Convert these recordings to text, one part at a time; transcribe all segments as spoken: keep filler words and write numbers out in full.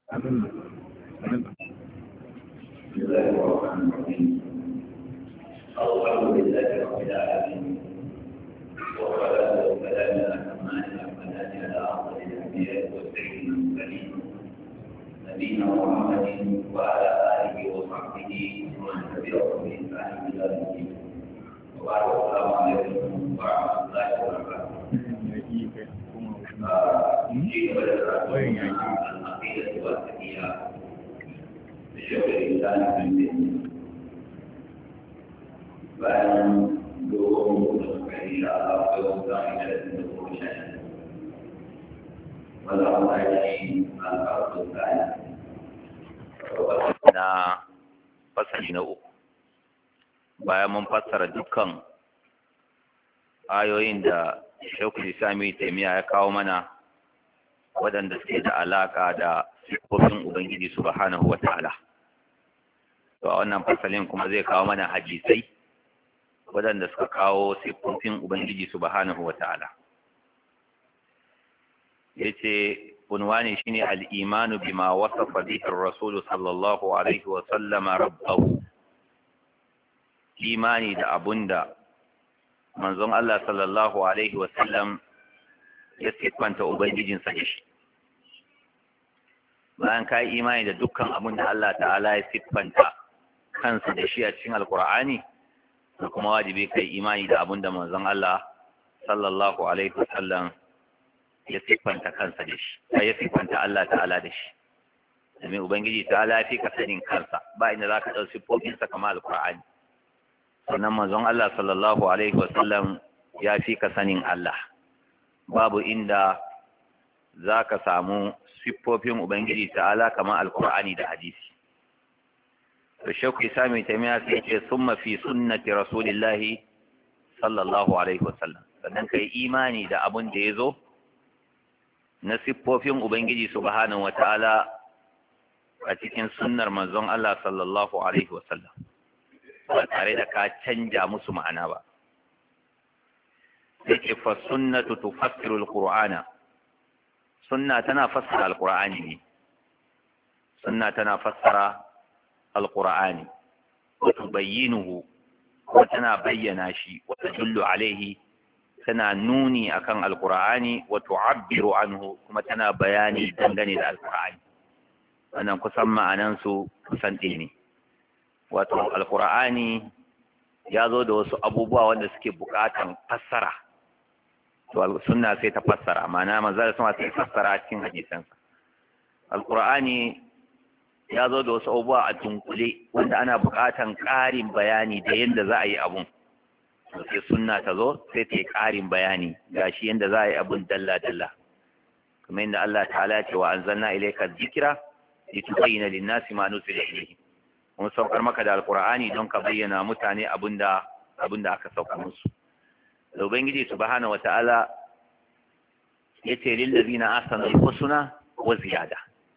بسم الله الرحمن الرحيم الحمد لله رب العالمين والصلاة والسلام الأتمان الأكملان على أفضل الأنبياء والسيد المرسلين نبينا محمد وعلى آله وصحبه ومن تبعهم بإحسان إلى يوم الدين وبعد السلام عليكم ورحمة الله وبركاته. في العقيدة والتقية بشكل الإنسان في الدين bayan dogon da suka yi da akwai wata ita da kuma shan wanda kuma yi alfarkun kayan na fasali na uku bayan mun fassara dukkan ayoyin da shekul islami taimiyya ya kawo mana waɗanda suke da alaƙa da siffofin ubangiji subhanahu wa ta'ala to a wannan fasalin kuma zai kawo mana hadisai waɗanda suka kawo siffofin Ubangiji subhanahu wa ta'ala. Ya ce, unwani shi ne al'imanu bima wasafa bihin Rasulu sallallahu Alaihi wasallama rabbahu, imani da abunda manzon Allah sallallahu Alaihi wasallam ya siffanta Ubangijinsa da shi. Bayan ka yi imani da dukkan abin da Allah ta'ala ya siffanta kansa da shi a cikin Alƙur'ani, da kuma wajibi kai imani da abin da manzon Allah sallallahu alaihi wasallam ya siffanta kansa da shi sai ya siffanta Allah ta'ala da shi domin ubangiji ta'ala ya fi ka sanin kansa ba inda za ka ɗau siffofinsa kamar alƙur'ani sannan manzon Allah sallallahu alaihi wasallam ya fi ka sanin Allah babu inda za ka samu siffofin ubangiji ta'ala kamar alƙur'ani da hadisi الشيخ سامي تيمية ثم في سنة رسول الله صلى الله عليه وسلم sannan kai imani da abun da ya zo na siffofin ubangiji subhanahu wataala a cikin sunnar manzon Allah sallallahu alaihi wasallam ba tare da ka canja musu ma'ana ba sai fa sunnatu tufassiru alqur'ana sunna tana fassara alqur'ani ne sunna tana fassara القرآن وتبينه وتنا بينا شيء وتدل عليه تنا نوني أكن القرآن وتعبر عنه كما تنا بياني دندني القرآن أنا قسم أنانسو سنتيني وتو القرآن يازو دوس أبوبوا wanda suke bukatan fassara to sunna sai ta fassara ma'ana manzo sama sai fassara cikin hadisansa alqur'ani ya zo da wasu abubuwa a tunkule wanda ana buƙatan ƙarin bayani da yadda za a yi abun sai sunna ta zo sai ta yi ƙarin bayani ga shi yadda za a yi abun dalla-dalla kamar yadda Allah ta'ala ya ce wa anzalna ilayka dhikra litubayyana lin-nasi ma nuzila ilayhim mun saukar maka da alqur'ani don ka bayyana mutane abinda abinda aka sauka musu da ubangiji subhanahu wata'ala yace lil ladina ahsanu al-husna wa ziyada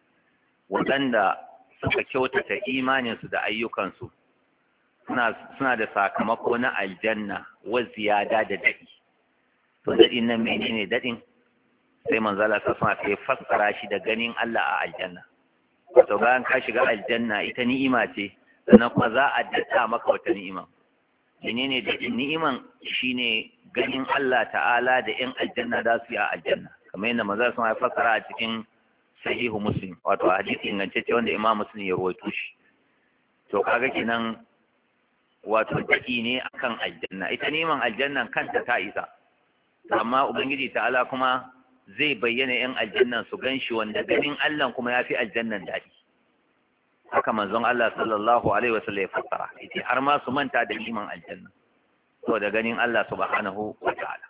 wadanda suka kyautata imaninsu da ayyukansu suna suna da sakamako na aljanna wa ziyada da dadi to dadin nan menene dadin sai manzala sa suna sai fassara shi da ganin Allah a aljanna to bayan ka shiga aljanna ita ni'ima ce sannan kuma za a dada maka wata ni'ima menene dadin ni'iman shine ganin Allah ta'ala da yan aljanna da su yi a aljanna kamar yadda manzala sa fassara a cikin sahihu muslim wato hadisi ingantacce wanda imam muslim ya rawaito shi to kaga kinan wato daki ne akan aljanna ita neman aljannan kanta ta isa amma ubangiji ta'ala kuma zai bayyana yan aljannan su ganshi wanda ganin Allah kuma yafi aljannan dadi haka manzon Allah sallallahu alaihi wasallam ya fassara yace har ma su manta da neman aljanna to da ganin Allah subhanahu wa ta'ala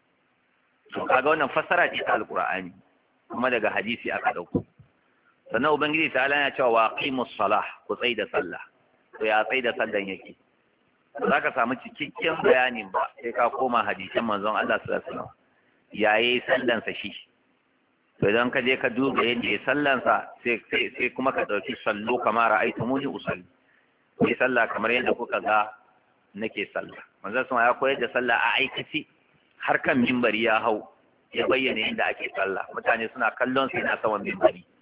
to kaga wannan fassara ce ta alqur'ani kuma daga hadisi aka dauko sannan ubangiji ta ala ya cewa wa qimus salah ku tsai da sallah to ya tsai da sallan yake za ka samu cikakken bayanin ba sai ka koma hadisin manzon Allah sallallahu alaihi wasallam yayi sallan sa shi to idan ka je ka duba yadda ya sallan sa sai sai kuma ka dauki sallu kamar ra'aytumuni usalli sai sallah kamar yadda kuka ga nake sallah manzon sa ya koyar da sallah a aikaci har kan minbari ya hau ya bayyana yadda ake sallah mutane suna kallon sai na saman minbari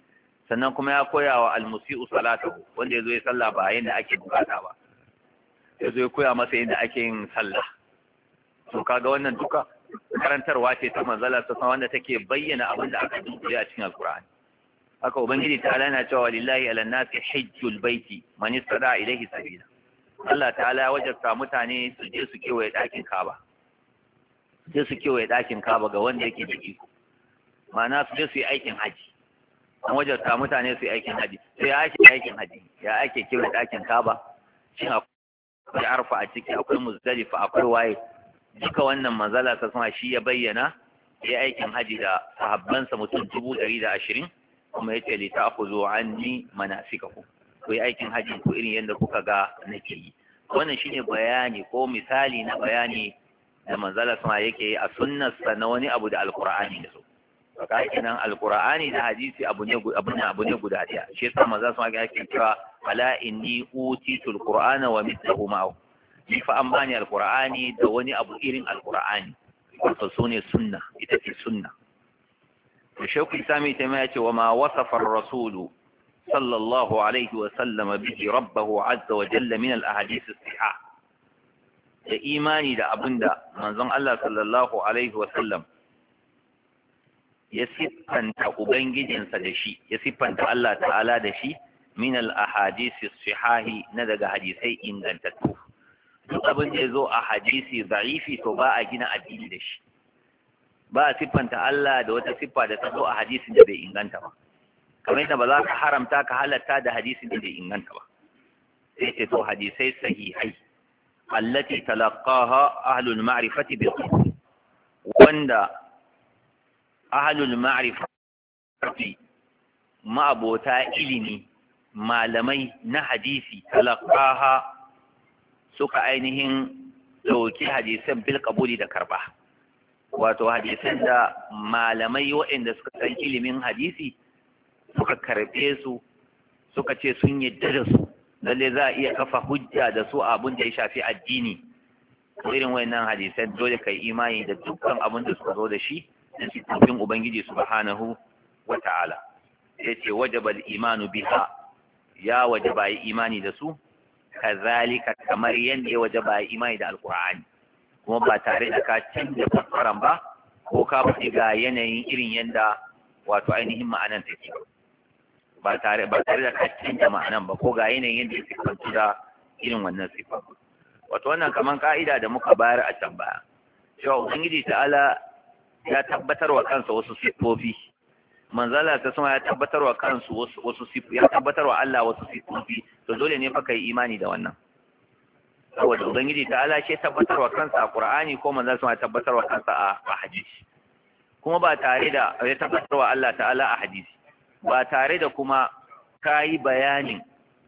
sannan kuma ya koya wa almusi'u salatahu wanda yazo ya sallah ba yanda ake bukata ba yazo ya koya masa yanda ake yin sallah. to kaga wannan duka karantarwa ce ta manzala ta san wanda take bayyana abin da aka dunkule a cikin alqur'ani. haka ubangiji ta'ala yana cewa lillahi ala nasi hajjul baiti man istada ilayhi sabila. Allah ta'ala ya wajabta mutane su je su kewaye dakin Kaaba su je su kewaye dakin Kaaba ga wanda yake da iko, ma'ana su je su yi aikin haji. an wajabta mutane su yi aikin haji. sai ya ake aikin haji ya ake kewaye dakin Kaaba, shin akwai arfa a ciki, akwai muzdalifa, akwai waye, duka wannan manzala ta sama shi ya bayyana ya aikin haji da sahabbansa mutum dubu ɗari da ashirin kuma ya ce li ta'khudhu anni manasikakum, ku yi aikin haji ko irin yadda kuka ga nake yi. wannan shine bayani ko misali na bayani da manzala sama yake yi a sunnarsa na wani abu da alqur'ani da so. Saka kenan alqur'ani da hadisi abu ne abu ne abu ne guda daya. Shi yasa manzala sama yake cewa ala inni utitul qur'ana wa mithluhu ma'ahu. Ni fa an bani alqur'ani da wani abu irin alqur'ani. Wato sune sunna, ita ce sunna. الشيخ الإسلامي تيمية وما وصف الرسول صلى الله عليه وسلم به ربه عز وجل من الأحاديث الصحيحة. إيماني دا أبندا منظم الله صلى الله عليه وسلم يسفن تأبنجد سدشي يسفن الله تعالى دشي من الأحاديث الصحيحة ندق حديثي إن لن تتوف. أبن يزو أحاديثي ضعيفي تباع جنا الدين دشي. ba a siffanta Allah da wata siffa da ta zo a hadisin da bai inganta ba, kamar yadda ba za ka haramta ka halatta da hadisin da bai inganta ba. sai ce to hadisai sahihai allati talaqaha ahlul ma'rifati bil qawl, wanda ahlul ma'rifati ma'abota ilimi malamai na hadisi talaqaha suka ainihin dauki hadisan bil qabuli da karba. wato hadisan da malamai waɗanda suka san ilimin hadisi suka karɓe su suka ce sun yadda da su, lalle za a iya kafa hujja da su abin da ya shafi addini. irin wayannan hadisan dole kai imani da dukkan abin da suka zo da shi da sifofin ubangiji subhanahu wata'ala. yace wajaba al-imanu biha, ya wajaba yi imani da su, kazalika kamar yanda ya wajaba yi imani da alqur'ani, kuma ba tare da ka canza fassaran ba ko ka faɗi ga yanayin irin yanda wato ainihin ma'anan take ba tare ba tare da ka canza ma'anan ba ko ga yanayin yanda yake kwanci da irin wannan sifa. wato wannan kaman ka'ida da muka bayar a can baya cewa ubangiji ta'ala ya tabbatar wa kansa wasu sifofi, manzala ta sama ya tabbatar wa kansu wasu wasu sifofi, ya tabbatar wa Allah wasu sifofi, to dole ne fa kai imani da wannan. saboda ubangiji ta ala ce tabbatar wa kansa a qur'ani ko manzon sa tabbatar wa kansa a hadisi, kuma ba tare da ya tabbatar wa Allah ta'ala a hadisi ba tare da kuma kai bayanin,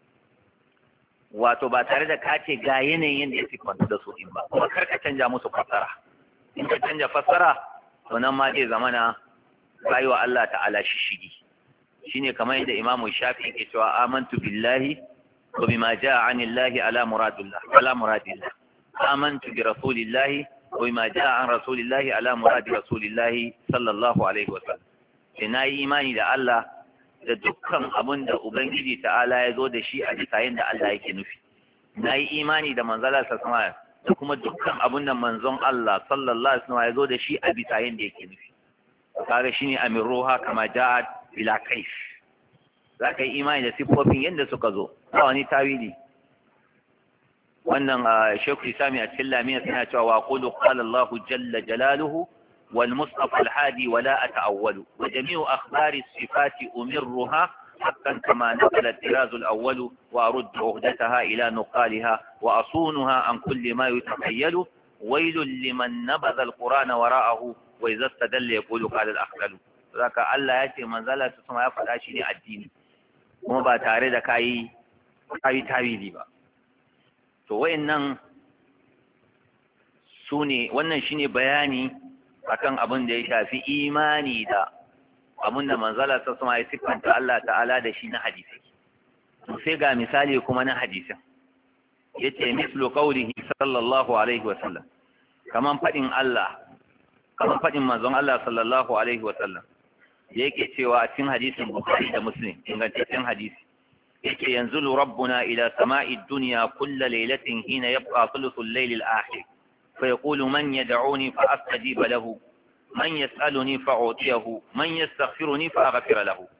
wato ba tare da ka ce ga yanayin yadda ya siffanta da su in ba, kuma kar ka canja musu fassara. in ka canja fassara to nan ma zai zamana kai wa Allah ta'ala shishigi. shine kamar yadda Imam Shafi'i ke cewa amantu billahi وبما جاء عن الله على مراد الله على مراد الله آمنت برسول الله وبما جاء عن رسول الله على مراد رسول الله صلى الله عليه وسلم. ina yi imani da Allah da dukkan abin da ubangiji ta'ala ya zo da shi a bisa yadda Allah yake nufi. na yi imani da manzala sallallahu da kuma dukkan abin da manzon Allah sallallahu alaihi wasallam ya zo da shi a bisa yadda yake nufi. kaga shine amiruha kama ja'at bila kaif, za ka yi imani da siffofin yadda suka zo ba wani tawili. wannan shekul islami a cikin lamina suna cewa wa qulu qala Allahu jalla jalaluhu wal mushaf al hadi wa la ata'awwalu wa jami'u akhbari sifati umirruha haqqan kama naqala al-tiraz al-awwal wa aruddu uhdataha ila nuqaliha wa asunuha an kulli ma yatakhayyalu waylun liman nabadha al-qur'ana wara'ahu wa idha istadalla yaqulu qala al-akhdalu. zaka Allah ya ce manzala su sama ya faɗa shi ne addini, kuma ba tare da kayi kayi tawili ba. to wayannan sune wannan shine bayani akan abin da ya shafi imani da abin da manzala ta sama ya siffanta Allah ta'ala da shi na hadisi. to sai ga misali kuma na hadisin, yace mislu qawlihi sallallahu alaihi wa sallam, kaman fadin Allah kaman fadin manzon Allah sallallahu alaihi wa sallam da yake cewa a cikin hadisin Bukhari da Muslim ingantaccen hadisi yake yanzulu rabbuna ila sama'i dunya kulla laylatin hina yabqa thuluthul layl al-akhir fa yaqulu man yad'uni fa astajiba lahu man yas'aluni fa utiyahu man yastaghfiruni fa aghfira lahu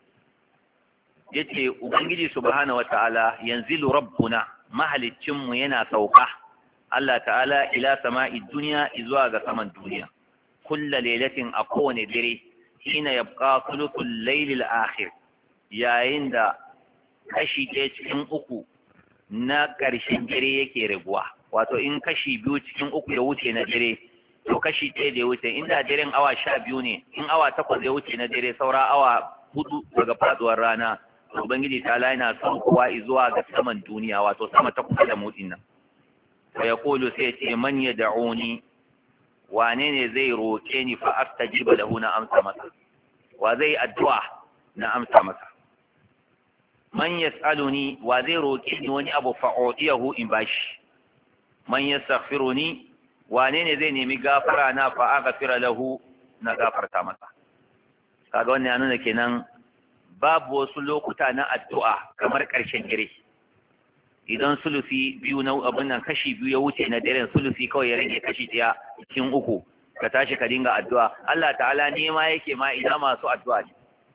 yace ubangiji subhanahu wata'ala yanzilu rabbuna mahalicin mu yana sauka Allah ta'ala ila sama'i dunya zuwa ga saman duniya kulla laylatin a kowane dare hina yabqa thuluthul layl al-akhir yayin da kashi ɗaya cikin uku na ƙarshen dare yake raguwa wato in kashi biyu cikin uku ya wuce na dare to kashi ɗaya da ya wuce inda daren awa sha biyu ne in awa takwas ya wuce na dare saura awa hudu daga faduwar rana to ubangiji ta yana son kowa zuwa ga saman duniya wato sama ta kusa da motsin nan fa yaqulu sai ce man yad'uni wane ne zai roke ni fa astajiba lahu na amsa masa wa zai addu'a na amsa masa man yas'aluni wa zai roke ni wani abu fa udiyahu in bashi man yastaghfiruni wane ne zai nemi gafara na fa aghfira lahu na gafarta masa kaga wannan ya nuna kenan babu wasu lokuta na addu'a kamar ƙarshen dare idan sulusi biyu na abin nan kashi biyu ya wuce na daren sulusi kawai ya rage kashi ɗaya cikin uku ka tashi ka dinga addu'a Allah ta'ala ne ma yake ma ina masu addu'a ne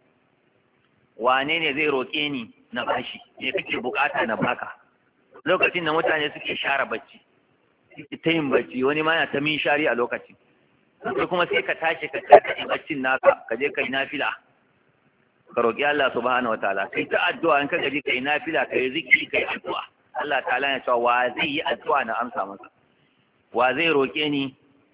wane ne zai roƙe ni na bashi me kake bukata na baka lokacin da mutane suke share bacci suke ta yin bacci wani ma yana ta min shari a lokacin sai kuma sai ka tashi ka karkace baccin naka ka je kai nafila ka roƙi Allah subhanahu wataala kai ta addu'a in ka gaji kai nafila kai zikiri kai addu'a Allah ta'ala ya ce wa zai yi addu'a na amsa masa wa zai roƙe ni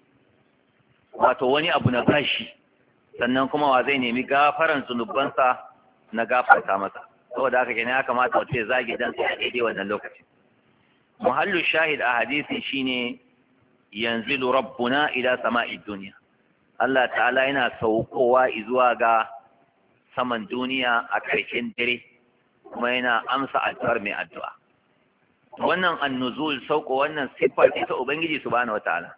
wato wani abu na bashi sannan kuma wa zai nemi gafaran zunubansa na gafarta masa saboda haka kenan ya kamata wace zage dan sai a daidai wannan lokaci muhallu shahid a hadisi shine yanzilu rabbuna ila sama'id dunya Allah ta'ala yana saukowa zuwa ga saman duniya a ƙarshen dare kuma yana amsa addu'ar mai addu'a wannan annuzul sauko wannan sifa ce ta ubangiji subhanahu wataala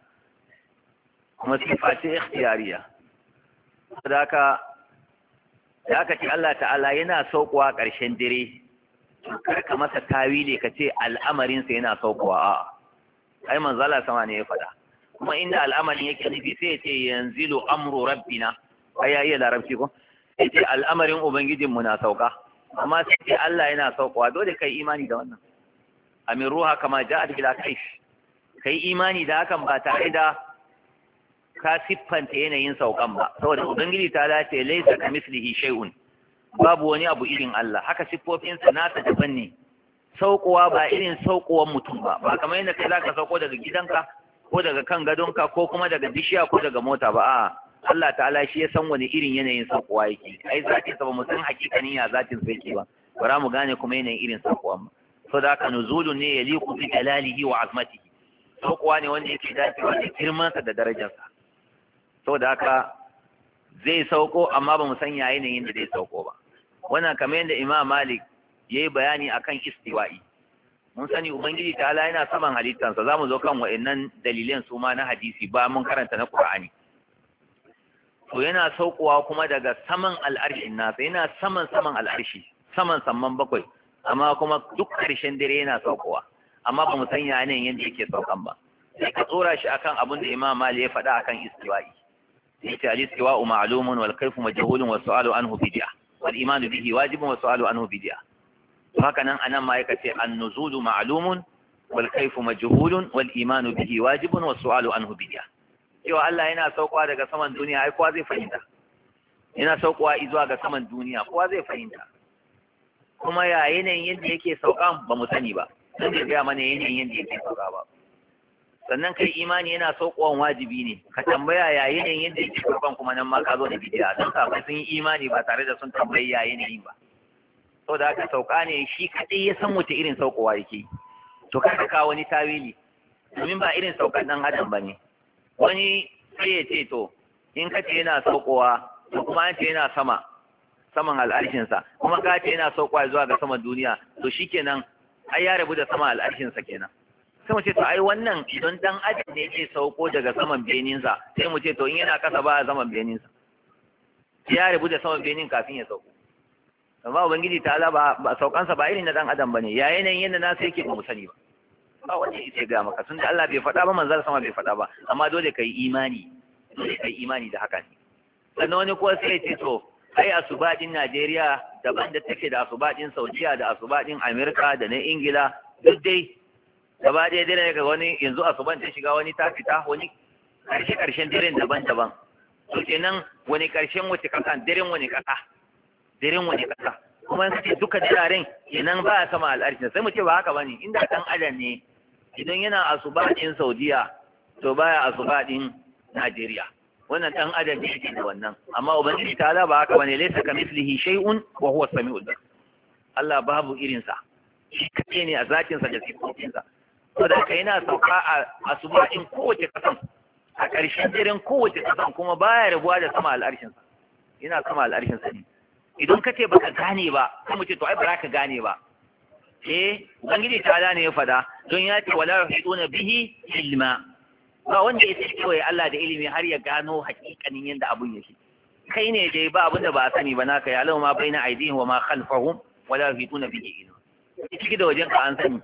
kuma sifa ce ikhtiyariya saboda haka da aka ce Allah ta'ala yana saukowa ƙarshen dare kar ka masa tawili ka ce al'amarinsa yana saukowa a'a ai manzo Allah sama ne ya faɗa kuma inda al'amarin yake nufi sai ya ce yanzilu amru rabbina ai ya iya larabci ko sai ce al'amarin ubangijin mu na sauka amma sai ce Allah yana saukowa dole kai imani da wannan amin ruha kama ja'at bila kayf kai imani da hakan ba tare da ka siffanta yanayin saukan ba saboda ubangiji ta dace laysa kamislihi shay'un babu wani abu irin Allah haka siffofinsa nasa daban ne saukowa ba irin saukowan mutum ba ba kamar yadda kai zaka sauko daga gidanka ko daga kan gadonka ko kuma daga bishiya ko daga mota ba a'a Allah ta'ala shi ya san wani irin yanayin saukowa yake ai zaki sa ba mu san hakikanin ya zatin sai yake ba bara mu gane kuma yanayin irin saukowa ba saboda haka nuzulun ne yaliqu bi jalalihi wa azmatihi saukowa ne wanda yake dacewa da girmansa da darajarsa saboda haka zai sauko amma ba mu san ya yanayin da zai sauko ba wannan kamar yadda Imam Malik yayi bayani akan istiwa'i mun sani ubangiji ta'ala yana saman halittansa zamu zo kan wa'annan dalilan su ma na hadisi ba mun karanta na Qur'ani to yana saukowa kuma daga saman al'arshin nasa yana saman saman al'arshi saman samman bakwai amma kuma duk ƙarshen dare yana saukowa amma ba mu san ya yanayin yadda yake saukan ba sai ka tsora shi akan abin da Imam Malik ya faɗa akan istiwa'i yace al-istiwa'u ma'lumun wal kayfu majhulun wa su'alu anhu bid'ah wal iman bihi wajibun wa su'alu anhu bid'ah to haka nan anan ma yake ce an-nuzulu ma'lumun wal kayfu majhulun wal iman bihi wajibun wa su'alu anhu bid'ah cewa Allah yana saukowa daga saman duniya ai kowa zai fahimta yana saukowa zuwa ga saman duniya kowa zai fahimta kuma ya yanayin yadda yake sauka ba mu sani ba dan da ga mana yanayin yadda yake sauka ba sannan kai imani yana saukowan wajibi ne ka tambaya ya yanayin yadda yake saukan kuma nan ma ka zo da bidiya don kafin sun yi imani ba tare da sun tambayi ya yanayin ba saboda haka sauka ne shi kadai ya san wace irin saukowa yake to kada ka wani tawili domin ba irin saukan dan adam bane wani sai ya ce to in ka ce yana saukowa to kuma an ce yana sama saman al'arshinsa kuma ka ce yana saukowa zuwa ga saman duniya to shikenan ai ya rabu da sama al'arshinsa kenan sai mu ce to ai wannan idan dan adam ne yake sauko daga saman beninsa sai mu ce to in yana kasa ba a saman beninsa ya rubu da saman benin kafin ya sauko. amma ubangiji ta'ala ba ba saukansa ba irin na dan adam bane ya yanayin yanda na sai yake ba mu sani ba ba wanda yake ga maka tunda Allah bai faɗa ba manzon sama bai faɗa ba amma dole kai imani dole kai imani da haka ne. sannan wani kuwa sai ya ce to ai asubadin Najeriya daban da take da asubadin Saudiya da asubadin Amerika da na Ingila duk dai gaba ɗaya dare ga wani yanzu asuban ta shiga wani ta fita wani karshe karshen daren daban-daban to kenan wani karshen wace kasa daren wani kasa daren wani kasa kuma in kace duka diraren kenan ba a sama al'arshi sai mu ce ba haka bane inda dan adam ne idan yana asubadin Saudiya to baya asubadin Najeriya wannan dan adam ne yake da wannan amma ubangiji ta'ala ba haka bane laysa kamithlihi shay'un wa huwa as-sami'ul basir Allah babu irin sa shi kace ne a zatin sa da sifofin sa saboda kai yana sauka a asubahin kowace kasan a ƙarshen daren kowace kasan kuma baya rabuwa da sama al'arshin sa yana sama al'arshin sa ne idan kace baka gane ba kuma ce to ai ba ka gane ba eh ubangiji ta'ala ne ya fada don ya ce wala yuhiduna bihi ilma ba wanda ya sai kawai Allah da ilimi har ya gano hakikanin yadda abun yake kai ne dai ba abin da ba a sani ba naka ya lawa ma baina aidihim wa ma khalfahum wala yufituna bihi ilma ciki da wajen ka an sani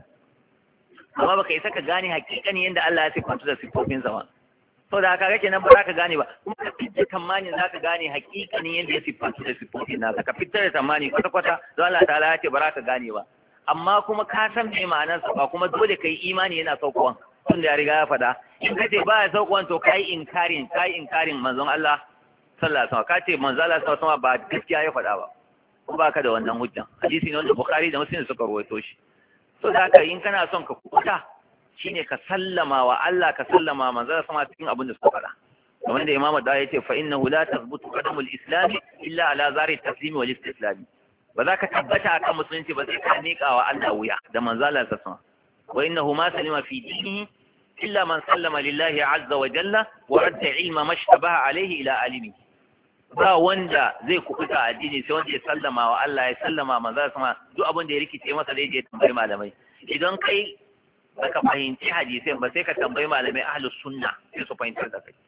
amma baka isa ka gane hakikanin yadda Allah ya sifanta da sifofin sa to da haka kake nan ba za ka gane ba kuma ka fitar tamanin za ka gane hakikanin yadda ya sifanta da sifofin nasa ka fitar da tamani kwata kwata don Allah ta'ala ya ce ba za ka gane ba amma kuma ka san me ma'anar sa ba kuma dole kai imani yana saukowa tun da ya riga ya faɗa in ka ce ba ya sauƙon to kai inkarin kai inkarin manzon Allah sallallahu alaihi wasallam ka ce manzon Allah sallallahu alaihi wasallam ba gaskiya ya faɗa ba ko ba ka da wannan hujjan hadisi ne wanda Bukhari da Muslim suka rawaito shi to da haka in kana son ka kuta shine ka sallama wa Allah ka sallama manzon Allah sama cikin abin da suka faɗa kamar da Imam Da ya ce fa innahu la tathbutu qadamul islam illa ala zari taslimi wal istislam ba za ka tabbata akan musulunci ba sai ka miƙa wa Allah wuya da manzon Allah sallallahu alaihi wasallam وإنه ما سلم في دينه إلا من سلم لله عز وجل ورد علم ما اشتبه عليه إلى عالمه ba wanda zai kubuta addini sai wanda ya sallama wa Allah ya sallama manzo sama duk abin da ya rikice masa da yake tambayi malamai idan kai baka fahimci hadisi ba sai ka tambayi malamai ahlus sunna sai su fahimtar da kai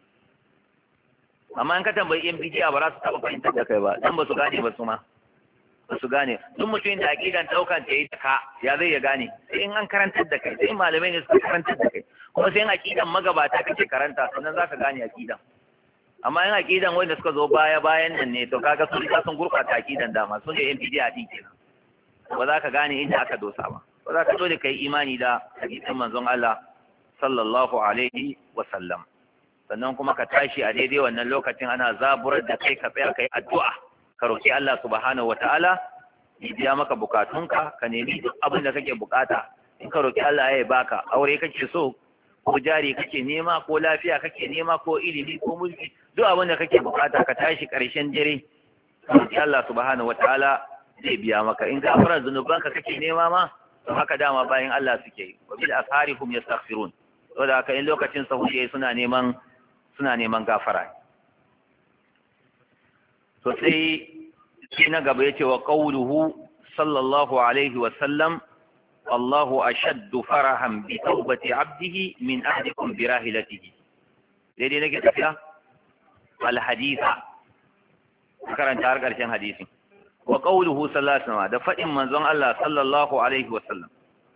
amma in ka tambayi yan bidiya ba za su taba fahimtar da kai ba dan ba su gane ba su ma ba su gane duk mutumin da aqidan daukan ta yi ta ka ya zai ya gane sai in an karantar da kai sai malamai ne suka karantar da kai kuma sai in aqidan magabata kake karanta sannan za ka gane aqidan amma in aqidan wanda suka zo baya bayan nan ne to kaga sun riga sun gurbata aqidan dama sun ne yan bidiya din kenan ba za ka gane inda aka dosa ba ba za ka dole kai imani da hadisin manzon Allah sallallahu alaihi wa sallam sannan kuma ka tashi a daidai wannan lokacin ana zaburar da kai ka tsaya kai addu'a ka roki Allah subhanahu wataala ya biya maka bukatunka ka nemi duk abin da kake bukata in ka roki Allah ya baka aure kake so ko jari kake nema ko lafiya kake nema ko ilimi ko mulki duk abin da kake bukata ka tashi karshen dare ka roki Allah subhanahu wataala zai biya maka in gafarar zunubanka kake nema ma to haka dama bayan Allah suke yi wa bil asharihum yastaghfirun saboda haka in lokacin sahuri suna neman suna neman gafara to sai shi na gaba yace wa qawluhu sallallahu alaihi wa sallam Allahu ashaddu farahan bi tawbati abdihi min ahdikum bi rahilatihi daidai nake tafiya al haditha karanta har karshen hadisin wa qawluhu sallallahu alaihi wa sallam da fadin manzon Allah sallallahu alaihi wa sallam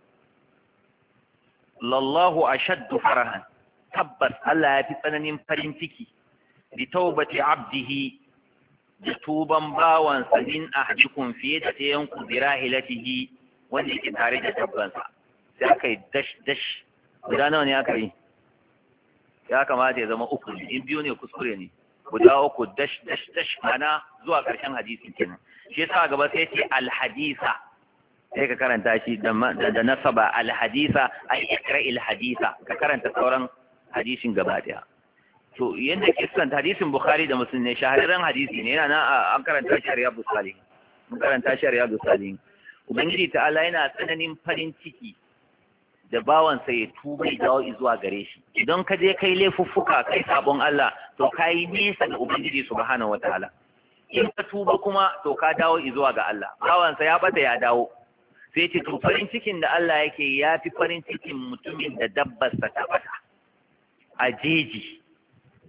lallahu ashaddu farahan tabbas Allah ya fi tsananin farin ciki bi tawbati abdihi da tuban bawansa min ahdikum fiye da ɗayan ku bi rahilatihi wanda yake tare da dabbansa sai aka yi dash dash guda nawa ne aka yi ya kamata ya zama uku ne in biyu ne kuskure ne guda uku dash dash dash ana zuwa ƙarshen hadisi kenan shi yasa gaba sai ce alhadisa sai ka karanta shi da nasaba alhadisa ay ikra'il hadisa ka karanta sauran hadisin gaba daya to yanda kisan hadisin bukhari da muslim ne shahararren hadisi ne yana an karanta shi riyadus salihin mun karanta shi riyadus salihin ubangiji ta'ala yana tsananin farin ciki da bawansa ya tuba ya dawo zuwa gare shi idan ka je kai laifuffuka kai sabon Allah to kai nisa da ubangiji subhanahu wataala in ka tuba kuma to ka dawo zuwa ga Allah bawansa ya bata ya dawo sai ce to farin cikin da Allah yake ya fi farin cikin mutumin da dabbarsa ta bata a jeji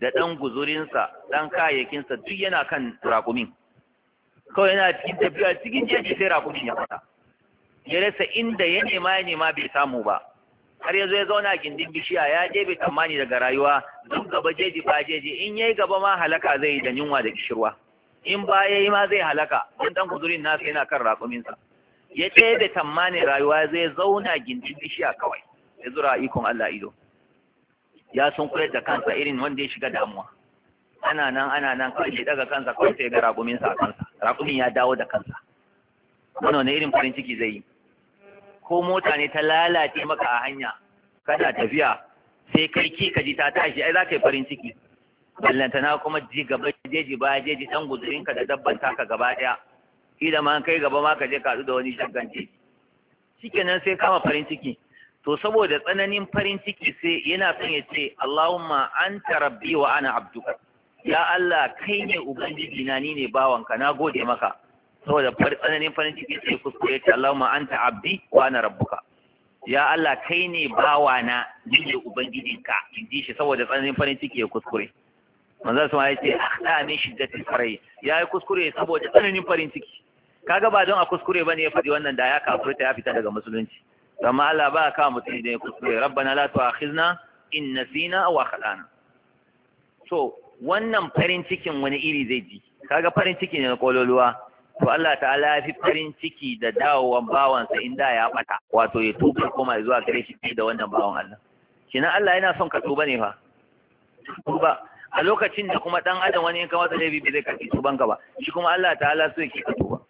da ɗan guzurinsa ɗan kayayyakinsa duk yana kan raƙumin kawai yana cikin tafiya cikin jeji sai raƙumin ya fata ya rasa inda ya nema ya nema bai samu ba har ya zo ya zauna gindin bishiya ya je bai tsammani daga rayuwa duk gaba jeji ba jeji in yayi gaba ma halaka zai yi da yunwa da kishirwa in ba yayi ma zai halaka dan dan guzurin nasa yana kan raƙuminsa ya ce bai tsammani rayuwa zai zauna gindin bishiya kawai ya zura ikon Allah ido ya sun koyar da kansa irin wanda ya shiga damuwa ana nan ana nan kawai ya daga kansa kawai sai ga raƙuminsa a kansa raƙumin ya dawo da kansa wannan irin farin ciki zai yi ko mota ne ta lalace maka a hanya kana tafiya sai kai ki ka ji ta tashi ai za ka yi farin ciki ballantana kuma ji gaba jeji ba jeji dan guzurinka da dabban taka gaba daya kila ma kai gaba ma ka je ka haɗu da wani shagance shikenan sai kama farin ciki to saboda tsananin farin ciki sai yana son ya ce Allahumma anta rabbi wa ana abduka ya Allah kai ne ubangiji na ni ne bawanka na gode maka saboda tsananin farin ciki sai kuskure ce Allahumma anta abdi wa ana rabbuka ya Allah kai ne bawana ni ne ubangijinka in ji shi saboda tsananin farin ciki ya kuskure manzo sama ya ce akhda min shiddati farai ya yi kuskure saboda tsananin farin ciki kaga ba don a kuskure bane ya faɗi wannan da ya kafirta ya fita daga musulunci amma Allah ba ka mutum idan ya kuskure rabbana la tu'akhizna in nasina aw akhtana so wannan farin cikin wani iri zai ji kaga farin ciki ne na kololuwa to Allah ta'ala ya fi farin ciki da dawowan bawansa inda ya bata wato ya tuba kuma zuwa gare shi da wannan bawan Allah kina Allah yana son ka tuba ne fa tuba a lokacin da kuma dan adam wani in ka wata laifi bai zai karɓi tuban ka ba shi kuma Allah ta'ala so yake ka tuba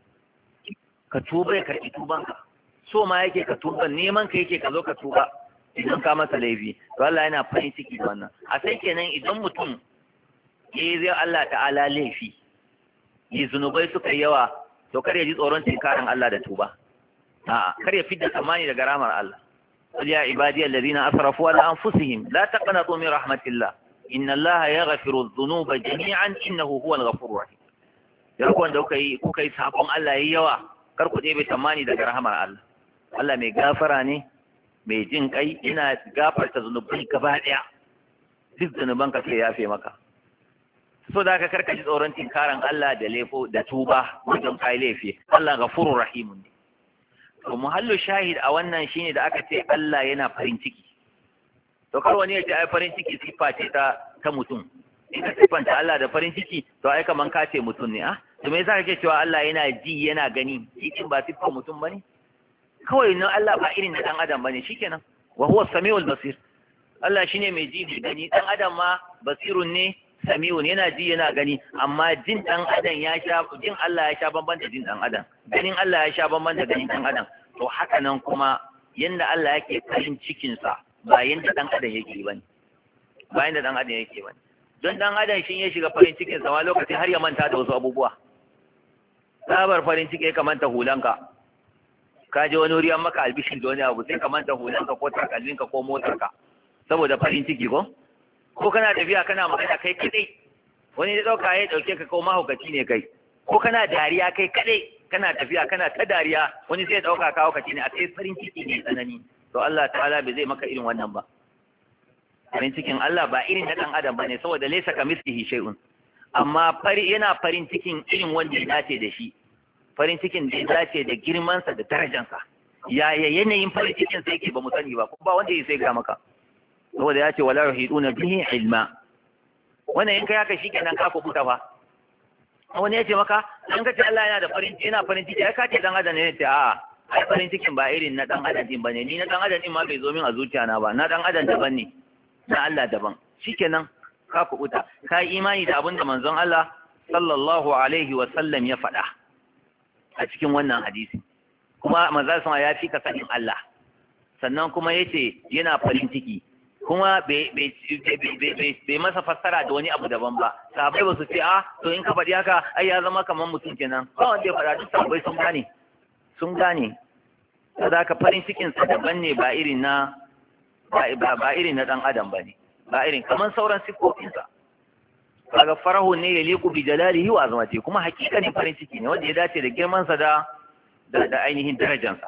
ka tuba ya karɓi tuban ka so ma yake ka tuba neman ka yake ka zo ka tuba idan ka masa laifi to Allah yana farin ciki da wannan a sai kenan idan mutum ke zai Allah ta'ala laifi yi zunubai suka yawa to kar ya ji tsoron tinkarin Allah da tuba a'a kar ya fidda tsammani daga rahmar Allah qul ya ibadiy alladhina asrafu ala anfusihim la taqnatu min rahmatillah inna Allah yaghfiru dhunuba jami'an innahu huwal ghafurur rahim yar ko wanda kuka yi kuka yi sabon Allah yayi yawa kar ku dai bai tsammani daga rahmar Allah Allah mai gafara ne mai jin kai ina gafarta zunubai gaba daya duk zunubanka sai ya yafe maka so da ka karka ji tsoron tinkaran Allah da lefo da tuba wajen kai laifi Allah ghafurur rahim ne to muhallu shahid a wannan shine da aka ce Allah yana farin ciki to kar wani ya ce ai farin ciki sifa ce ta ta mutum in ka sifanta Allah da farin ciki to ai kaman ka ce mutum ne ah to me yasa kake cewa Allah yana ji yana gani cikin ba sifar mutum bane kawai nan Allah ba irin na dan adam bane shikenan wa huwa samiul basir Allah shine mai ji da gani dan adam ma basirun ne sami'un yana ji yana gani amma jin dan adam ya sha jin Allah ya sha bamban da jin dan adam ganin Allah ya sha bamban da ganin dan adam to haka nan kuma yanda Allah yake farin cikin sa ba yanda dan adam yake bane ba yanda dan adam yake bane don dan adam shin ya shiga farin cikin sa ma lokacin har ya manta da wasu abubuwa sabar farin ciki ya kamanta hulanka ka je wani wuri an maka albishin da wani abu sai ka manta hulanka ko takalminka ko motarka saboda farin ciki ko ko kana tafiya kana magana kai kadai wani ya dauka ya dauke ka ko mahaukaci ne kai ko kana dariya kai kadai kana tafiya kana ta dariya wani zai dauka ka haukaci ne a sai farin ciki ne tsanani to Allah ta'ala bai zai maka irin wannan ba farin cikin Allah ba irin na dan adam bane saboda laysa kamithlihi shay'un amma fari yana farin cikin irin wanda ya dace da shi farin cikin da ya dace da girman sa da darajar sa yaya yanayin farin cikin sa yake ba mu sani ba ba wanda ya sai ga maka saboda ya ce wala yuhiduna bihi ilma wannan in kai haka shikenan ka kubuta fa wani ya ce maka an ka ce Allah yana da farin yana farin ciki ai ka ce dan adam ne ce a'a ai farin cikin ba irin na dan adam din bane ni na dan adam din ma bai zo min a zuciya na ba na dan adam daban ne na Allah daban shikenan ka kubuta ka yi imani da abin da manzon Allah sallallahu alaihi wa sallam ya faɗa a cikin wannan hadisi kuma manzon sama ya fi ka sanin Allah sannan kuma yace yana farin ciki kuma bai masa fassara da wani abu daban ba sahabbai ba su ce a to in ka faɗi haka ai ya zama kamar mutum kenan ba wanda ya faɗa duk sahabbai sun gane sun gane saboda ka farin cikin sa daban ne ba irin na ba ba irin na dan adam bane ba irin kamar sauran sifofin sa kaga farahu ne ya liku bi jalalihi wa azmati kuma hakikanin farin ciki ne wanda ya dace da girman sa da da ainihin darajarsa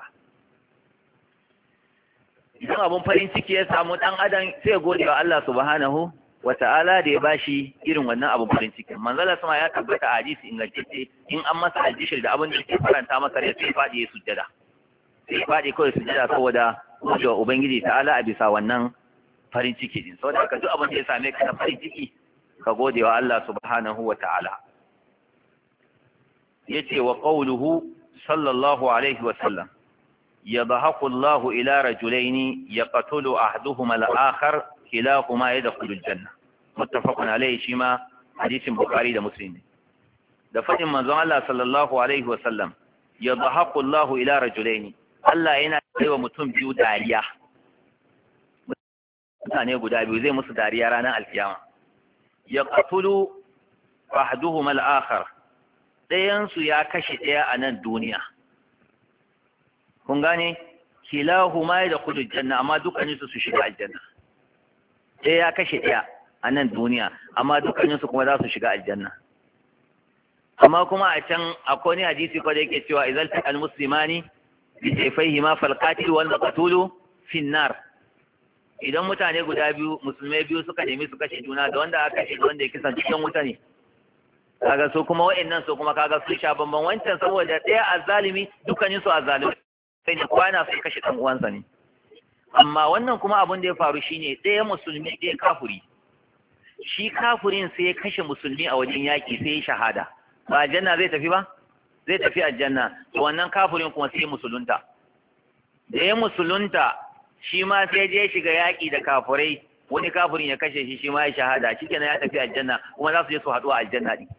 idan abun farin ciki ya samu dan adam sai ya gode wa Allah subhanahu wa ta'ala da ya bashi irin wannan abu farin ciki. Manzala sama ya tabbata a hadisi ingantacce in an masa aljishir da abin da yake faranta masa rai sai faɗi ya sujjada sai faɗi kawai sujjada saboda wajen ubangiji ta'ala a bisa wannan farin ciki din saboda ka duk abin da ya same ka na farin ciki ka gode wa Allah subhanahu wa ta'ala. Yace wa qawluhu sallallahu alaihi wa sallam yadhaku Allahu ila rajulaini yaqtulu ahaduhuma al-akhar kilahuma yadkhulu al-janna muttafaqun alayhi shima hadisin bukhari da muslim. Da fadin manzon Allah sallallahu alaihi wa sallam yadhaku Allahu ila rajulaini Allah yana yi wa mutum biyu dariya mutane guda biyu zai musu dariya ranar alkiyama yaqtulu ahaduhuma al-akhar dayan su ya kashe daya a nan duniya kun gane kilahuma yadkhulu al-janna amma dukkanin su su shiga aljanna ɗaya ya kashe ɗaya a nan duniya amma dukkaninsu kuma za su shiga aljanna. Amma kuma a can akwai wani hadisi ko da yake cewa idan ta al-muslimani bi sayfayhima fal qatil wal maqtul fi an-nar. Idan mutane guda biyu musulmai biyu suka nemi su kashe juna da wanda aka kashe da wanda ya kisan cikin wuta ne. Kaga su kuma wa'annan su kuma kaga sun sha bamban wancan saboda ɗaya azzalimi dukkaninsu azzalimi sai ne kwana su kashe ɗan uwansa ne. Amma wannan kuma abin da ya faru shine ɗaya musulmi ɗaya kafuri shi kafurin sai ya kashe musulmi a wajen yaƙi sai ya shahada ba aljanna zai tafi ba zai tafi aljanna to wannan kafurin kuma sai musulunta da ya musulunta shi ma sai je shiga yaƙi da kafurai wani kafurin ya kashe shi shi ma ya shahada shikenan ya tafi aljanna kuma za su je su haɗu a aljanna din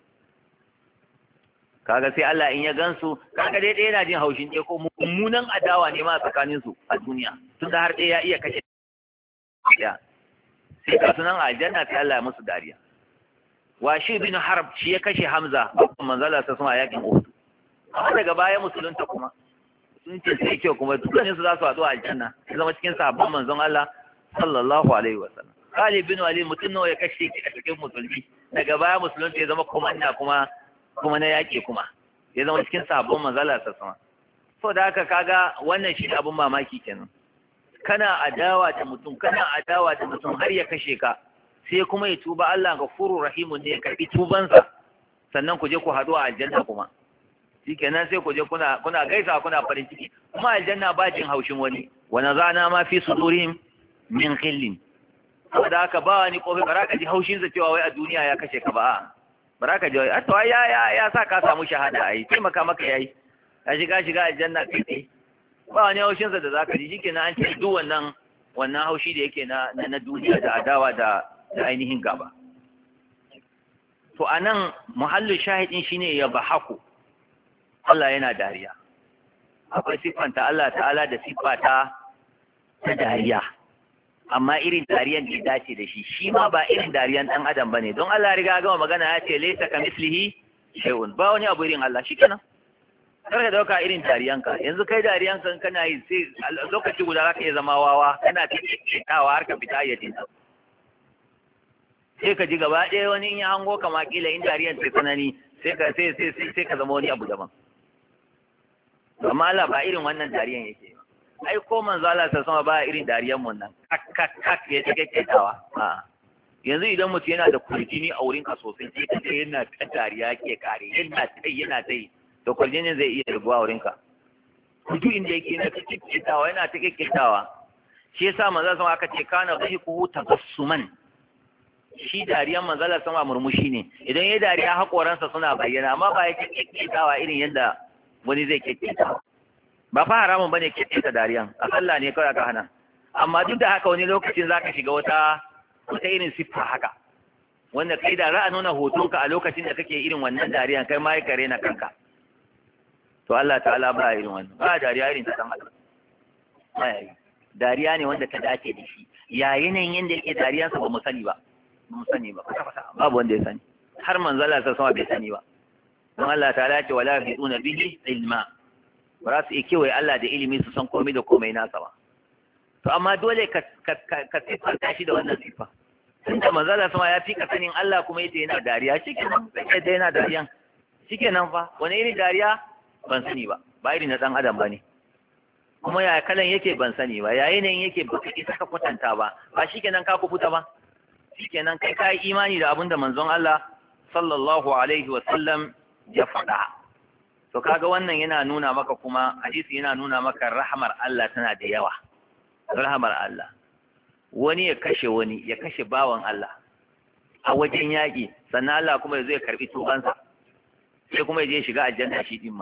kaga sai Allah in ya gansu kaga dai ɗaya na jin haushin ɗaya ko mummunan adawa ne ma tsakanin su a duniya tun da har ɗaya ya iya kashe ɗaya sai ka sunan aljanna sai Allah ya musu dariya Washi bin Harb shi ya kashe Hamza babban manzala ta sama yakin Uhud amma daga baya musulunta kuma sun ce sai kyau kuma dukkanin su za su haɗu a aljanna su zama cikin sahabban manzon Allah sallallahu alaihi wasallam Khalid bin Walid mutum nawa ya kashe a cikin musulmi daga baya musulunta ya zama komanda kuma kuma na yaƙi kuma ya zama cikin sabon manzala ta sama so da haka kaga wannan shi abin mamaki kenan kana adawa da mutum kana adawa da mutum har ya kashe ka sai kuma ya tuba Allah gafurur rahimun ne ya karbi tubansa sannan ku je ku haɗu a aljanna kuma shikenan sai ku je kuna kuna gaisa kuna farin ciki kuma aljanna ba jin haushin wani wa nazana ma fi sudurihim min khillin saboda haka ba wani kofi baraka ji haushin sa cewa wai a duniya ya kashe ka ba baraka ji a to ya ya ya sa ka samu shahada ai taimaka maka yayi ka shiga shiga aljanna kai ba wani haushin sa da zaka ji shikenan an ce duk wannan wannan haushi da yake na na duniya da adawa da da ainihin gaba to anan muhallu shahidin shine ya bahaku Allah yana dariya akwai siffanta Allah ta'ala da siffata ta dariya amma irin dariyan da ya dace da shi shi ma ba irin dariyan dan adam bane don Allah ya riga gama magana ya ce laysa kamislihi shay'un ba wani abu irin Allah shikenan kar ka dauka irin dariyanka yanzu kai dariyanka kana yi sai lokaci guda zaka iya zama wawa kana tikitawa har ka fita yatin sai ka ji gaba ɗaya wani in ya hango kama kila in dariyan sai tsanani sai ka sai sai sai ka zama wani abu daban amma Allah ba irin wannan dariyan yake ai ko manzo Allah ta sama ba irin dariyan mun nan kak kak kak ya take ketawa a yanzu idan mutum yana da kurjini a wurin ka sosai sai kace yana ta dariya ke kare yana tai yana tai to kurjinin zai iya rubuwa wurin ka duk inda yake yana ta ketawa yana ta ketawa shi yasa manzo sama aka ce kana dhahiku tabassuman shi dariyan manzo Allah sama murmushi ne idan yayi dariya hakoransa suna bayyana amma ba yake ketawa irin yanda wani zai ketawa ba fa haramun bane ke tsika dariyan a sallah ne kawai aka hana amma duk da haka wani lokacin zaka shiga wata wata irin siffa haka wanda kai da za a nuna hotonka a lokacin da kake irin wannan dariyan kai ma ya kare na kanka to Allah ta'ala ba irin wannan ba dariya irin ta dan adam ai dariya ne wanda ta dace da shi ya yanayin yanda yake dariyan sa ba mu sani ba ba mu sani ba babu wanda ya sani har manzala sa sama bai sani ba don Allah ta'ala ya ce wala fi'una bihi ilma ba za su iya kewaye Allah da ilimi su san komai da komai nasa ba to amma dole ka ka siffanta shi da wannan siffa tunda manzala sama ya fi ka sanin Allah kuma yace yana dariya shikenan sai dai yana dariyan shikenan fa wani irin dariya ban sani ba ba irin na dan adam bane kuma ya kalan yake ban sani ba yayin nan yake baka isa ka kwatanta ba ba shikenan ka kubuta ba shikenan kai kai imani da abinda manzon Allah sallallahu alaihi wa sallam ya faɗa. To kaga wannan yana nuna maka kuma hadisi yana nuna maka rahmar Allah tana da yawa. Rahmar Allah. Wani ya kashe wani, ya kashe bawan Allah a wajen yaƙi, sannan Allah kuma zai karbi tubansa. Sai kuma ya je shiga aljanna shi din ma.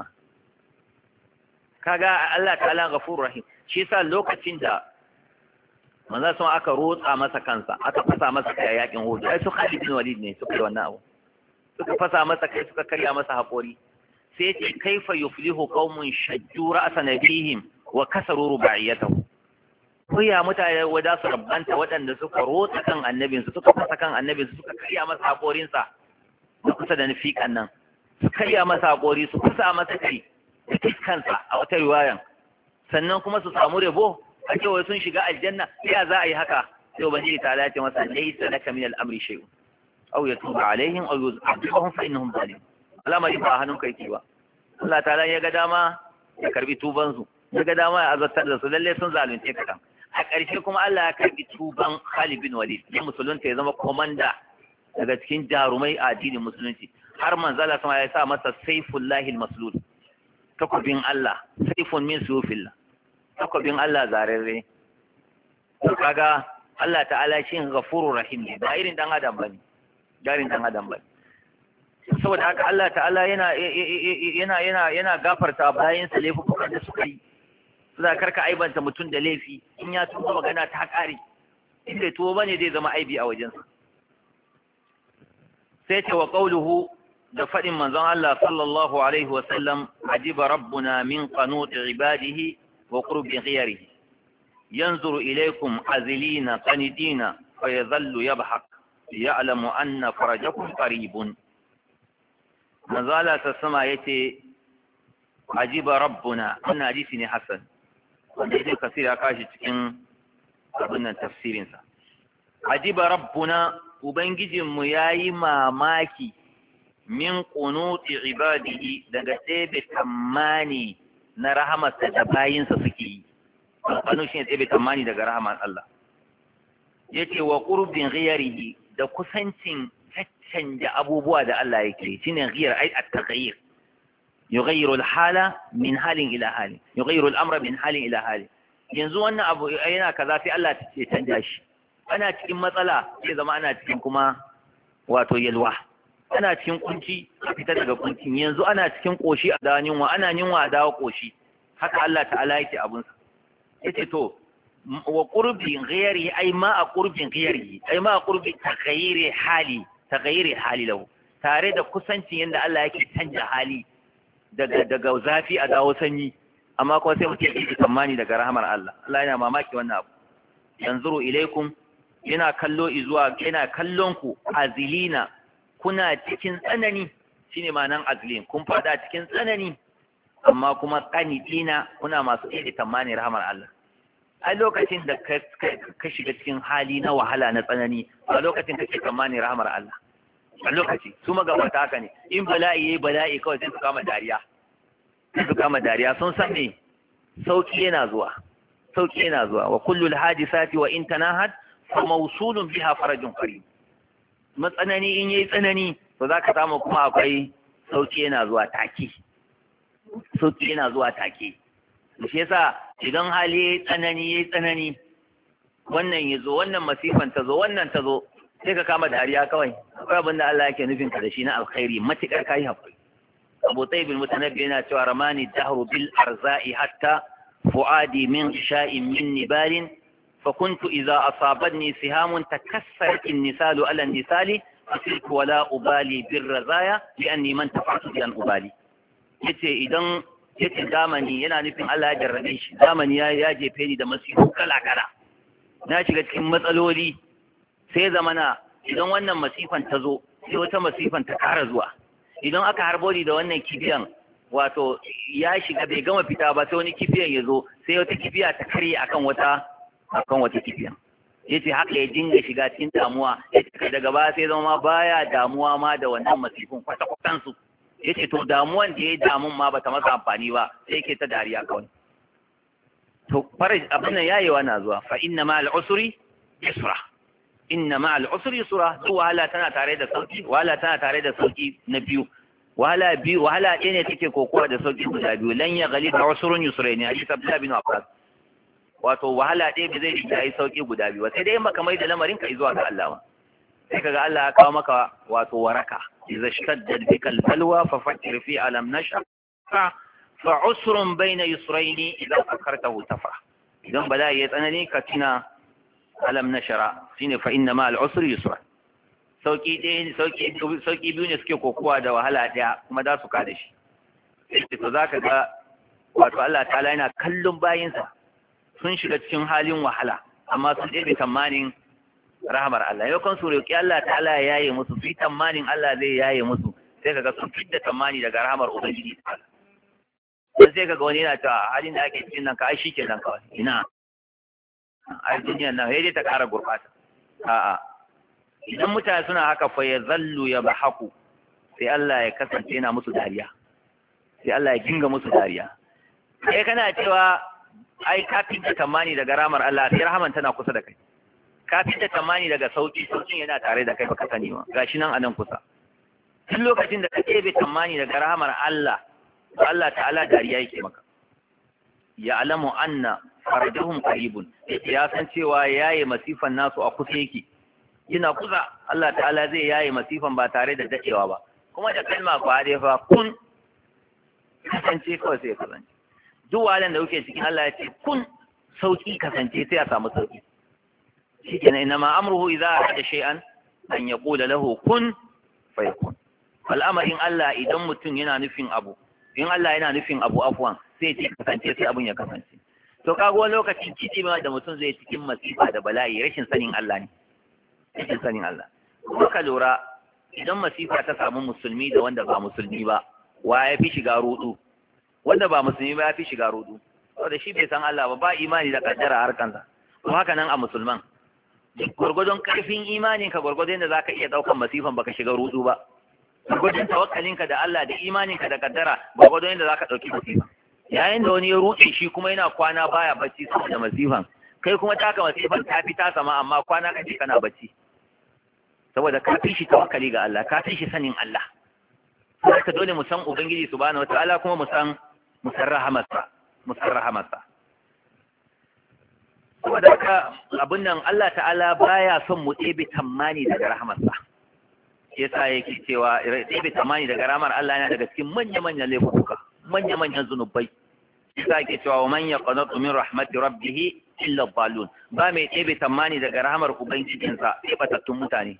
Kaga Allah ta'ala ghafurur rahim. Shi yasa lokacin da manzo sun aka rotsa masa kansa, aka fasa masa kai yaƙin Uhud. Ai su Khalid bin Walid ne suka yi wannan abu. Suka fasa masa kai, suka karya masa haƙori. Sai ce kaifa yuflihu qaumun shajju ra'sa nabihim wa kasaru rubaiyatahu. Ko ya mutane wada su rabbanta waɗanda suka rotsa kan annabinsu, suka fasa kan annabinsu, suka karya masa haƙorinsa na kusa da nufiƙan nan. Su karya masa haƙori, su kusa masa kai da kansa a wata riwayan. Sannan kuma su samu rabo a cewa sun shiga aljanna. Ya za a yi haka? Sai ubangiji ta lati masa laysa laka min al-amri shay'un aw yatuba alaihim aw yu'adhibuhum fa innahum zalimun. Al'amari ba hannun kai ke ba. Allah ta'ala ya ga dama ya karbi tuban su, ya ga dama ya azabtar da su, lalle sun zalunce ka kan. A ƙarshe kuma Allah ya karbi tuban Khalid bin Walid, ya musulunta ya zama komanda daga cikin jarumai a addinin musulunci. Har manzala sama ya sa masa Saifullahi al-Maslul, takobin Allah, saifun min sufillah, takobin Allah zararre. To kaga Allah ta'ala shi ghafurur rahim ne, ba irin dan adam bane, jarin dan adam bane. Saboda haka Allah ta'ala yana yana yana yana gafarta bayan sa laifukan da suka yi. Za karka aibanta mutum da laifi, in ya tuba magana ta kare, in bai tuba bane zai zama aibi a wajensa. Sai ce wa qauluhu, da faɗin manzon Allah sallallahu alaihi wa sallam, ajiba rabbuna min qanuti ibadihi wa qurbi ghayrihi yanzuru ilaykum azilina qanidina fa yadhallu yabhaq ya'lamu anna farajakum qaribun. manzon Allah sassama yace ajiba rabbuna, wannan hadisi ne hasan wanda Ibn Kathir ya kashi cikin abin nan tafsirinsa. Ajiba rabbuna, ubangijinmu yayi mamaki min qunuti ibadihi, daga tsebe tammani na rahamarsa da bayinsa suke yi. Kanu shi ne tsebe tammani daga rahamar Allah. Yace wa qurbin ghayrihi, da kusancin caccanja abubuwa da Allah yake, shine ghayr ai at-taghayyur. يغير الحالة من حال إلى حال يغير الأمر من حال إلى حال. yanzu wannan abu yana kaza sai Allah ya canja shi. Ana cikin matsala sai zama ana cikin kuma wato yalwa, ana cikin kunci a fita daga kuncin, yanzu ana cikin koshi a dawo yunwa, ana yunwa a dawo koshi. Haka Allah ta'ala yake abun sa. Yace to wa qurbi ghayri ay ma a qurbin ghayri ay ma a qurbi taghayyiri hali taghayyiri hali lahu, tare da kusancin yanda Allah yake canja hali daga daga zafi a dawo sanyi, amma kuma sai mutum yake tsammani daga rahmar Allah. Allah yana mamaki wannan abu. Yanzuru ilaikum, yana kallo izuwa, yana kallon ku azilina, kuna cikin tsanani, shine ma'anan azilin, kun fada cikin tsanani, amma kuma qanitina, kuna masu yake tsammani rahmar Allah. A lokacin da ka shiga cikin hali na wahala na tsanani, a lokacin kake tsammani rahmar Allah. A lokaci su magabata haka ne, in bala'i yayi bala'i kawai sai su kama dariya, sai su kama dariya, sun san me sauki yana zuwa, sauki yana zuwa. Wa kullul hadisati wa in tanahat fa mawsulun biha farajun qarib. Matsanani in yayi tsanani to zaka samu kuma akwai sauki yana zuwa take, sauki yana zuwa take. Shi yasa idan hali yayi tsanani yayi tsanani, wannan yazo, wannan masifan ta zo, wannan ta zo, sai ka kama dariya kawai. Akwai abin da Allah yake nufin ka da shi na alkhairi, matukar kai hakuri. Abu Tayyib al-Mutanabbi yana cewa ramani dahru bil arza'i hatta fuadi min sha'in min nibalin fa kuntu idza asabatni sihamun takassarat an-nisalu ala an-nisali fasilku wala ubali bir razaya li'anni man tafa'tu bi an ubali. Yace idan yace zamani yana nufin Allah ya jarrabe shi, zamani ya ya jefe ni da masifu kala kala, na shiga cikin matsaloli, sai zamana idan wannan masifan ta zo sai wata masifan ta ƙara zuwa. Idan aka harbo da wannan kibiyan, wato ya shiga bai gama fita ba, sai wani kibiyan ya zo, sai wata kibiya ta karye akan wata akan wata kibiyan. Yace haka ya dinga shiga cikin damuwa, yace daga baya sai zama baya damuwa ma da wannan masifin kwata kwatan su. Yace to damuwan da ya damun ma bata masa amfani ba, sai yake ta dariya kawai. To faraj abin nan yayewa na zuwa, fa inna ma al-usri yusra. inna ma'al usri yusra, to wahala tana tare da sauki, wahala tana tare da sauki na biyu. Wahala biyu, wahala ɗaya ne take kokowa da sauki guda biyu. Lan ya ghaliba usrun yusrayn, hadith Abdullah bin Abbas. Wato wahala ɗaya bai zai yi sauki guda biyu, sai dai maka mai da lamarin ka zuwa ga Allah. Sai kaga Allah ya kawo maka wato waraka. Idza shtadda bika al-balwa fa fakkir fi alam nasha fa usrun bayna yusrayn idza fakartahu tafra. Idan bala'i ya tsanani ka tuna alam nashara, shine fa inna ma al-usri yusra. Sauki ɗaya sauki sauki biyu ne suke kokowa da wahala ɗaya kuma za su kada shi. Sai to zaka ga wato Allah ta'ala yana kallon bayinsa sun shiga cikin halin wahala amma sun ɗebe tamanin rahamar Allah. Yau kan su roƙi Allah ta'ala ya yaye musu, fi tamanin Allah zai yaye musu, sai kaga sun fidda tamani daga rahamar Ubangiji ta'ala. Sai sai kaga wani yana cewa halin da ake cikin nan ka ai shikenan kawai. Ina ai duniyar nan sai dai ta ƙara gurɓata. A'a, idan mutane suna haka fa ya zallu ya bahaku, sai Allah ya kasance yana musu dariya, sai Allah ya kinga musu dariya. Kai kana cewa ai ka fidda tamani daga rahamar Allah, sai rahaman tana kusa da kai. Ka fidda tamani daga sauki, saukin yana tare da kai baka sani ba, gashi nan anan kusa. Duk lokacin da ka ɗebe tamani daga rahamar Allah, to Allah ta'ala dariya yake maka. Ya alamu anna farajahum qaribun, ya san cewa yaye masifan nasu a kusa yake. Yana kusa, Allah ta'ala zai yaye masifan ba tare da dadewa ba. Kuma da kalma ku hade fa kun kasance kawai sai kasance. Duk wahalan da kuke cikin Allah ya ce kun sauki kasance sai a samu sauki. Shikenan inna ma amruhu idza arada shay'an an yaqula lahu kun fayakun. Al'amarin Allah idan mutum yana nufin abu, in Allah yana nufin abu afwan sai ce kasance sai abun ya kasance. To kaga wani lokacin kici ma da mutum zai cikin masifa da bala'i rashin sanin Allah ne. Rashin sanin Allah. Kuma ka lura idan masifa ta samu musulmi da wanda ba musulmi ba, wa ya fi shiga rudu? Wanda ba musulmi ba ya fi shiga rudu. Saboda shi bai san Allah ba, ba imani da kaddara harkansa. Kuma haka nan a musulman. Gwargwadon karfin imanin ka gwargwadon da zaka iya daukan masifan baka shiga rudu ba. Gwargwadon tawakkalinka da Allah da imaninka da kaddara gwargwadon da zaka dauki masifan. Yayin da wani ya ruɗe shi kuma yana kwana baya bacci saboda masifan, kai kuma taka masifan ta fi ta sama amma kwana kace kana bacci saboda ka fi shi tawakkali ga Allah, ka fi shi sanin Allah. Sai ka dole mu san ubangiji subhanahu wataala kuma mu san musarrahamarsa musarrahamarsa saboda haka abun nan Allah ta'ala baya son mu ɗebe tammani daga rahamarsa. Yasa yake cewa ɗebe tammani daga rahamar Allah yana daga cikin manya-manyan laifuka, manya-manyan zunubai. Yasa yake cewa wa man yaqnatu min rahmati rabbih illa dhalun, ba mai ɗebe tammani daga rahamar ubangijinsa sai batattun mutane.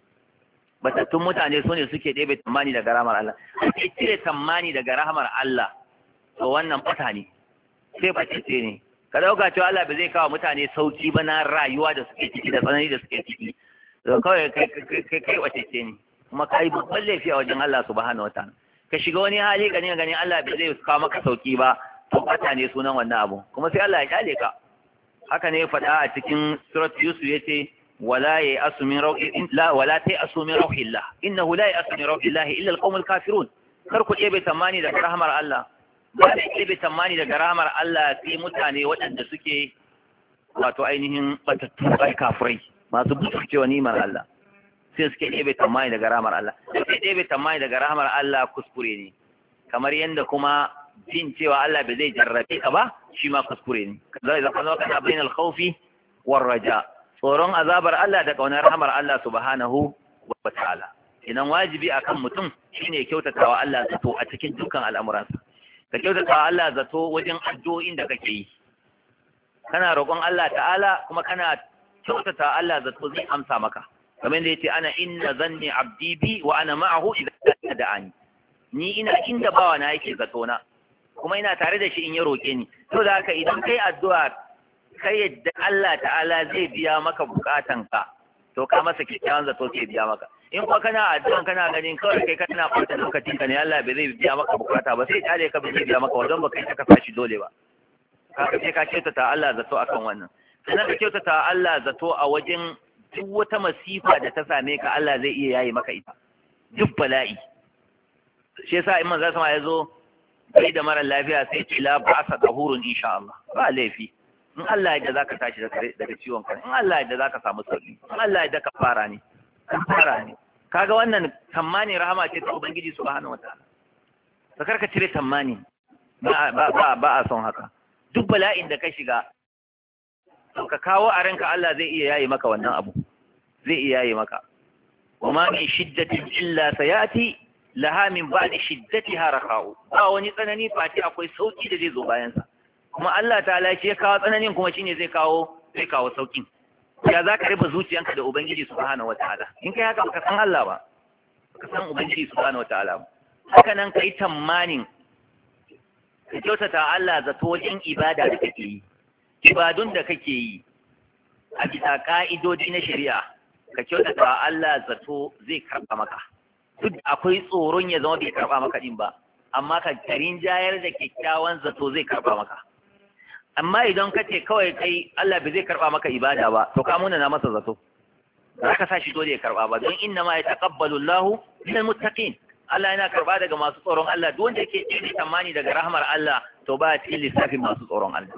Batattun mutane sune suke ɗebe tammani daga rahamar Allah. Sai cire tammani daga rahamar Allah, to wannan bata ne, sai batacce ne. Ka dauka cewa Allah ba zai kawo mutane sauki ba na rayuwa da suke ciki da tsanani da suke ciki. To kawai kai kai kai batacce ne, kuma kai babban laifi a wajen Allah subhanahu wataala. Ka shiga wani hali ganin ganin Allah bai zai kawo maka sauki ba, to bata ne sunan wannan abu. Kuma sai Allah ya kyale ka. Haka ne ya faɗa a cikin surat Yusuf yace wala ya asu min rauhi la wala ta asu min rauhillah innahu la ya asu min rauhillah illa alqawmul kafirun. Kar ku ɗebe tamani daga rahmar Allah. Ba da ɗebe tamani daga rahmar Allah sai mutane waɗanda suke wato ainihin batattu ai kafirai masu buturcewa ni'imar Allah. Sai suke ɗebe tamani daga rahmar Allah. Sai ɗebe tamani daga rahmar Allah kuskure ne. Kamar yadda kuma jin cewa Allah bai zai jarrabe ka ba shi ma kuskure ne. Zai zaka zo kana bainal khawfi war raja. Tsoron azabar Allah da kaunar rahmar Allah subhanahu wa ta'ala. Idan wajibi akan mutum shine kyautatawa Allah zato a cikin dukkan al'amuransa. Ka kyautatawa Allah zato wajen addu'o'in da kake yi. Kana roƙon Allah ta'ala kuma kana kyautatawa Allah zato zai amsa maka. Kamar da yace ana inna zanni abdi bi wa ana ma'ahu idza da'ani. Ni ina inda bawa na yake zato na. Kuma ina tare da shi in ya roke ni. To da haka idan kai addu'a kai yadda Allah ta'ala zai biya maka bukatanka, to ka masa kyakkyawan zato sai biya maka. In kuma kana addu'an kana ganin kawai kai kana fata lokacin ka ne Allah bai zai biya maka bukata ba, sai kare ka bai zai biya maka wajen ba kai ka kasa shi dole ba. Ka ce ka kyautata Allah zato akan wannan. Sannan ka kyautata Allah zato a wajen duk wata masifa da ta same ka Allah zai iya yayi maka ita. Duk bala'i. Shi yasa in manzo sama ya zo bai da mara lafiya sai ce la ba sa tahurun insha Allah. Ba laifi. in Allah ya da zaka tashi daga daga ciwon ka in Allah ya da zaka samu sauki in Allah ya da ka fara ne ka fara ne kaga wannan tammani rahama ce ta ubangiji subhanahu wataala ka karka cire tammani ba ba ba a son haka duk bala'in da ka shiga to ka kawo a ranka Allah zai iya yayi maka wannan abu zai iya yayi maka wama min shiddatin illa sayati laha min ba'di shiddatiha rakha'u ba wani tsanani fati akwai sauki da zai zo bayan sa kuma Allah ta'ala shi ya kawo tsananin kuma shine zai kawo zai kawo saukin ya zaka rufe zuciyanka da ubangiji subhanahu wataala in kai haka baka san Allah ba baka san ubangiji subhanahu wataala ba haka nan kai tamanin ka kyautata Allah zato wajen ibada da kake yi ibadun da kake yi a bisa ka'idodi na shari'a ka kyautata Allah zato zai karba maka duk akwai tsoron ya zama bai karba maka din ba amma ka karin jayar da kyakkyawan zato zai karba maka amma idan ka ce kawai kai Allah bai zai karba maka ibada ba to ka muna na masa zato za ka sa shi dole ya karba ba don inna ma yataqabbalu Allahu minal muttaqin Allah yana karba daga masu tsoron Allah duk wanda yake cikin tamani daga rahmar Allah to ba cikin lissafin masu tsoron Allah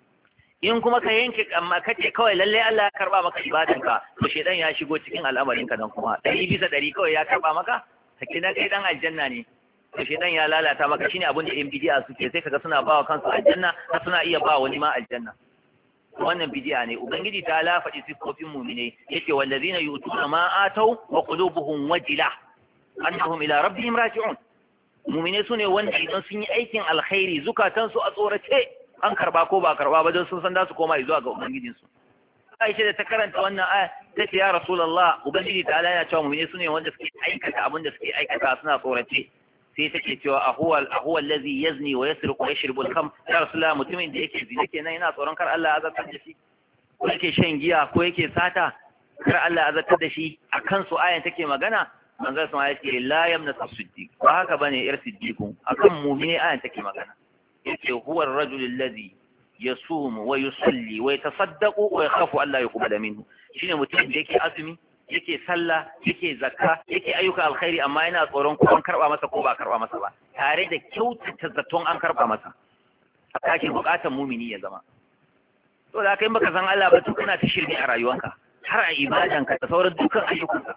in kuma ka yanke amma kace kawai lalle Allah ya karba maka ibadanka to shedan ya shigo cikin al'amarinka dan kuma dari bisa dari kawai ya karba maka sake na kai dan aljanna ne to shedan ya lalata maka shine abin da yan bid'a suke sai kaga suna bawa kansu aljanna har suna iya bawa wani ma aljanna wannan bid'a ne ubangiji ta la faɗi sifofin mu'mine yake wallazina yu'tuna ma atau wa qulubuhum wajila annahum ila rabbihim raji'un mu'mine sune wanda idan sun yi aikin alkhairi zukatansu a tsorace an karba ko ba karba ba don sun san da su koma zuwa ga ubangijinsu Aisha da ta karanta wannan aya ta ce ya Rasulullah ubangiji ta Allah ya cewa mu'mini sune wanda suke aikata abin da suke aikata suna tsorace sai take cewa ahuwa ahuwa allazi yazni wa yasriqu wa yashrabu al-kham ya Rasulullah mutumin da yake zina kenan yana tsoron kar Allah ya azabtar da shi ko yake shan giya ko yake sata kar Allah ya azabtar da shi akan su ayan take magana manzon sa ya ce la yamna as-siddiq ba haka bane ir siddiqun akan mu'mini ayan take magana yace huwa ar-rajul alladhi yasum wa yusalli wa yatasaddaqu wa yakhafu an la yuqbala minhu shine mutum da yake azumi yake sallah yake zakka yake ayyuka alkhairi amma yana tsoron ko an karba masa ko ba karba masa ba tare da kyautata zaton an karba masa haka ake bukatar mumini ya zama to da kai baka san Allah ba to kana ta shirme a rayuwanka har a ibadanka da sauran dukkan ayyukanka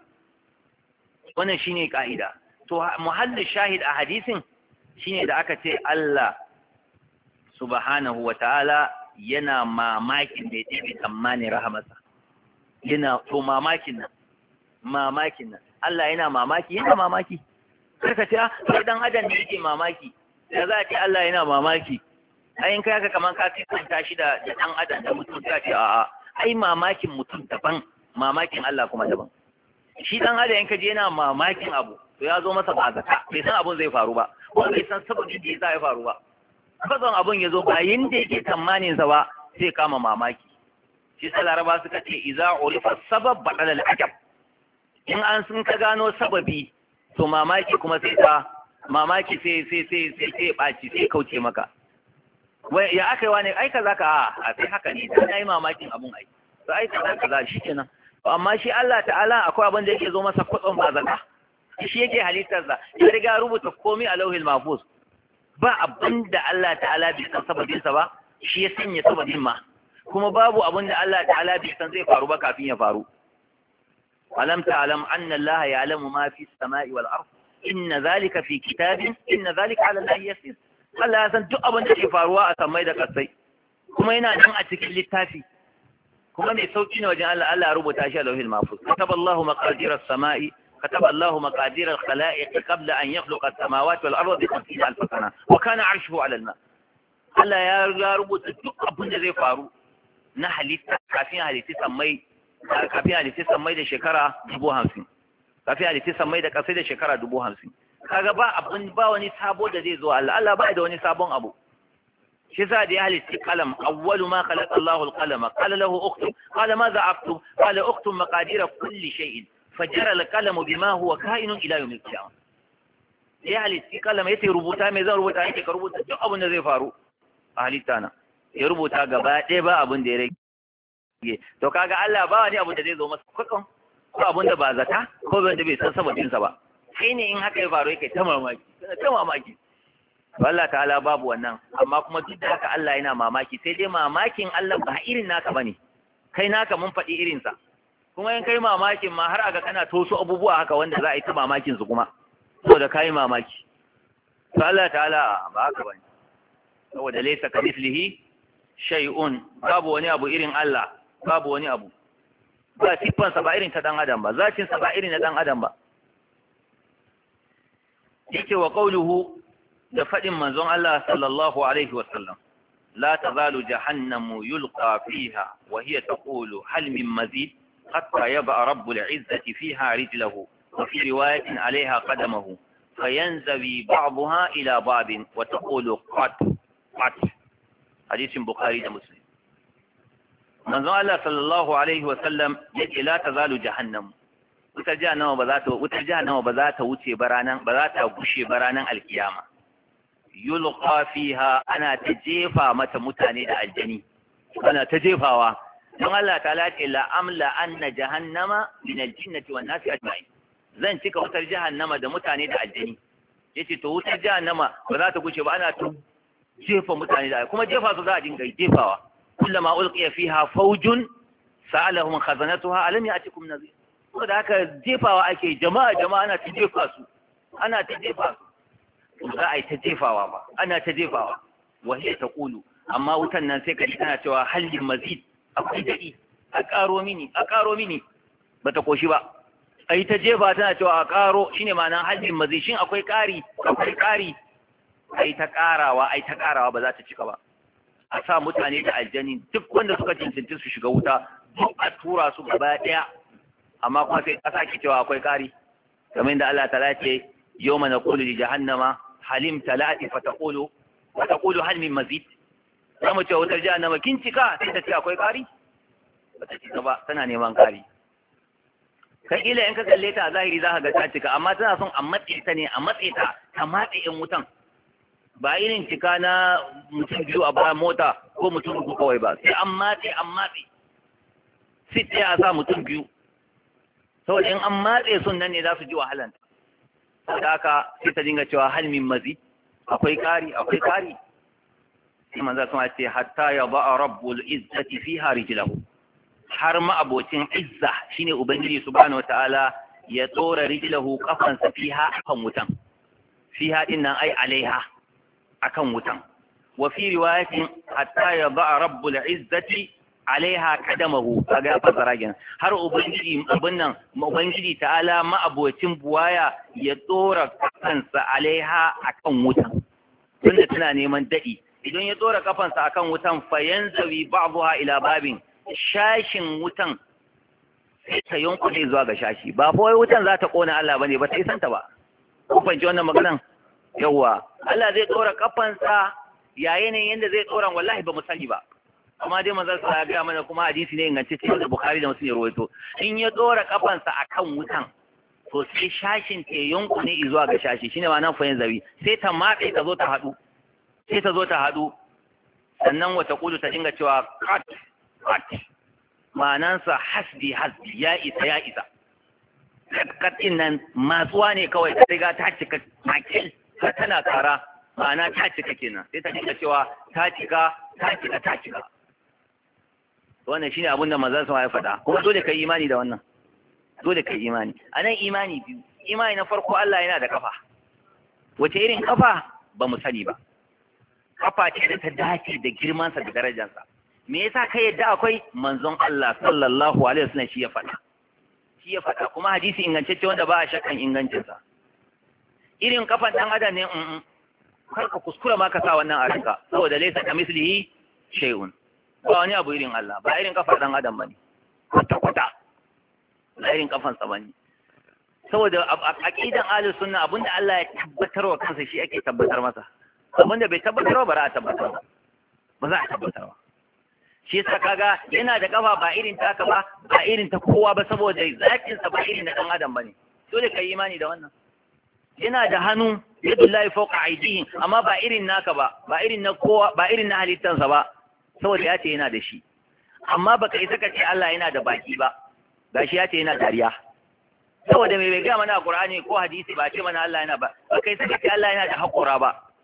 wannan shine ka'ida to muhallin shahid a hadisin shine da aka ce Allah subhanahu wa ta'ala yana mamakin da ya ɗebe tsammanin rahamarsa yana to mamakin nan mamakin nan Allah yana mamaki yana mamaki karka ce ah sai dan adam ne yake mamaki da za a ce Allah yana mamaki ayin kai haka kaman ka tsanta shi da dan adam da mutum ka ce a'a ai mamakin mutum daban mamakin Allah kuma daban shi dan adam in ka je yana mamakin abu to ya zo masa ba zaka bai san abun zai faru ba ko bai san sababin da zai faru ba kazan abun ya zo bayan da yake tsammanin sa ba sai kama mamaki shi sai laraba suka ce iza urifa sabab badal al-ajab in an sun ka gano sababi to mamaki kuma sai ta mamaki sai sai sai sai sai baci sai kauce maka wai ya akai wani ai kaza ka a sai haka ne dan yayi mamakin abun ai to ai kaza kaza shikenan amma shi Allah ta'ala akwai abin da yake zo masa kutsun ba zaka shi yake halittar sa ya riga rubuta komai a lauhil mahfuz ba abin da Allah ta'ala bai san sababinsa ba shi ya sanya sababin ma kuma babu abin da Allah ta'ala bai san zai faru ba kafin ya faru alam ta'lam anna Allah ya'lamu ma fi as-sama'i wal ard inna zalika fi kitabin inna zalika 'ala Allah yasir Allah ya san duk abin da ke faruwa a samai da kasai kuma yana nan a cikin littafi kuma mai sauki ne wajen Allah Allah ya rubuta shi a lauhil mahfuz kataballahu maqadir as-sama'i كتب الله مقادير الخلائق قبل أن يخلق السماوات والأرض بخمسين ألف سنة وكان عرشه على الماء Allah ya rubuta duk abin da zai faru na halitta kafin halitta sammai kafin halitta sammai da shekara dubu hamsin kafin halitta sammai da kasai da shekara dubu hamsin kaga ba abin ba wani sabo da zai zo Allah Allah ba da wani sabon abu shi sa da ya halitta kalam awwalu ma khalaqa Allahu al-qalama qala lahu uktub qala madha aktub qala uktub maqadira kulli shay'in fajjara al-qalamu bima huwa ka'inun ila yawm al-qiyamah ya halitta kalama yace rubuta me zan rubuta yake ka rubuta duk abin da zai faru a halitta na ya rubuta gaba ɗaya ba abin da ya rage to kaga Allah ba wani abin da zai zo masa kwatsan ko abin da ba zata ko abin da bai san sababin sa ba kai ne in haka ya faru yake ta mamaki ta mamaki to Allah ta'ala babu wannan, amma kuma duk da haka Allah yana mamaki, sai dai mamakin Allah ba irin naka bane, kai naka mun faɗi irinsa, kuma in kai mamakin ma har aga kana toso abubuwa haka wanda za a yi ta mamakin su kuma saboda kai mamaki. To Allah ta'ala ba haka bane, saboda laysa kamithlihi shay'un, babu wani abu irin Allah, babu wani abu, ba siffansa ba irin ta dan adam ba, zacinsa ba irin na dan adam ba. Yake wa qawluhu, da faɗin manzon Allah sallallahu alaihi wa sallam, la tazalu jahannamu yulqa fiha wa hiya taqulu hal min mazid hatta yaba rabbul izzati fiha rijlahu wa fi riwayatin alaiha qadamahu fayanzawi ba'daha ila ba'd wa taqulu qat qat. Hadisin Bukhari da Muslim. Manzon Allah sallallahu alaihi wa sallam yake la tazalu jahannam, wutar jahannama ba za ta wutar jahannama ba za ta wuce ba ranan ba za ta gushe ba ranan alkiyama. Yulqa fiha, ana ta jefa mata mutane da aljani, ana ta jefawa. Don Allah ta'ala ce la amla anna jahannama min aljinnati wan nasi ajma'in, zan cika wutar jahannama da mutane da aljani. Yace to wutar jahannama ba za ta gushe ba, ana ta jefa mutane da, kuma jefa su za a dinga jefawa. kullama ulqiya fiha fawjun sa'alahum khazanatuha alam ya'tikum nadhir. Saboda haka jefawa ake, jama'a jama'a ana ta jefa su, ana ta jefa su, za a yi ta jefawa ba, ana ta jefawa. Wahiya ta kulu, amma wutan nan sai ka ji tana cewa halin mazid, akwai daɗi, a ƙaro mini, a ƙaro mini, ba ta koshi ba. A yi ta jefa tana cewa a ƙaro, shine ma'ana halin mazid, shin akwai ƙari, akwai ƙari. A yi ta ƙarawa, a yi ta ƙarawa, ba za ta cika ba. A sa mutane da aljani duk wanda suka cancanci su shiga wuta, duk a tura su gaba ɗaya, amma kuma sai ƙasa ke cewa akwai ƙari. Kamar da Allah ta ce, yawma naqulu li jahannama halim talati fa taqulu wa taqulu hal min mazid. Zamu ce wutar jahannama kin cika, sai ta ce akwai ƙari, ba ta cika ba, tana neman ƙari. Kai kila in ka kalle ta a zahiri za ka ga ta cika, amma tana son a matse ta ne, a matse ta ta matse in wutan, ba irin cika na mutum biyu a bayan mota ko mutum uku kawai ba, sai an matse an matse sai ɗaya a sa mutum biyu, saboda in an matse sun nan ne za su ji wahalanta. Saboda haka sai ta dinga cewa hal min mazi, akwai ƙari, akwai ƙari. Sai manzo sun ce hatta ya ba'a rabbul izzati fiha rijlahu, har ma abocin izza shine ubangiji subhanahu wataala ya tsora rijlahu kafansa fiha akan wutan, fiha din nan ai alaiha, akan wutan. Wa fi riwayatin hatta ya ba'a rabbul izzati alaiha kadamahu, kaga ya fasara gin, har ubangiji abin nan ubangiji ta'ala ma abocin buwaya ya tsora kafansa alaiha akan wutan, tunda tana neman dadi. Idan ya tsora kafansa akan wutan fa yanzawi ba'daha ila babin, shashin wutan sai ta yunkule zuwa ga shashi, ba fa wai wutan za ta kona Allah bane, ba ta isanta ba. Ku fahimci wannan maganan? Yawwa, Allah zai tsora kafansa, yayin yanda zai tsora wallahi ba mu sani ba, amma dai manzon sa ya ga mana, kuma hadisi ne ingantacce da Bukhari da Muslim ya rawaito. In ya tsora kafansa akan wutan, to sai shashin ta yunkule zuwa ga shashi, shine ma'anar fa yanzawi, sai ta matse ta zo ta hadu, sai ta zo ta hadu, sannan wata kudu ta dinga cewa kat kat, ma'anansa hasbi hasbi, ya isa ya isa. Kat din nan matsuwa ne kawai, ta riga ta cika makil, ta tana kara, ma'ana ta cika kenan, sai ta dinga cewa ta cika ta cika ta cika. Wannan shine abin da manzon sa ya faɗa, kuma dole kai imani da wannan, dole kai imani. Anan imani biyu, imani na farko Allah yana da kafa, wace irin kafa ba mu sani ba, kafa ce da ta dace da girmansa da darajarsa. Me yasa kai yadda akwai? Manzon Allah sallallahu alaihi wasallam shi ya faɗa, shi ya faɗa, kuma hadisi ingantacce wanda ba a shakkan ingancinsa. Irin kafan dan adam ne, in kar ka kuskura ma ka sa wannan a ranka, saboda laysa kamislihi shay'un, ba wani abu irin Allah, ba irin kafar dan adam bane kwata kwata, ba irin kafan sa bane. Saboda aqidan ahlus sunna, abinda Allah ya tabbatar wa kansa shi ake tabbatar masa, abinda bai tabbatar ba ba za a tabbatar ba, ba za a tabbatar ba. Shi yasa kaga yana da kafa ba irin taka ba, ba irin ta kowa ba, saboda zakin sa ba irin na dan adam bane, dole kai imani da wannan. Yana da hannu, yadullahi fawqa aydihim, amma ba irin naka ba, ba irin na kowa, ba irin na halittansa ba, saboda ya ce yana da shi. Amma baka isa ka ce Allah yana da baki ba, gashi ya ce yana dariya, saboda mai bai ga mana a Qur'ani ko hadisi ba ce mana Allah yana ba, baka isa ka ce Allah yana da haƙora ba,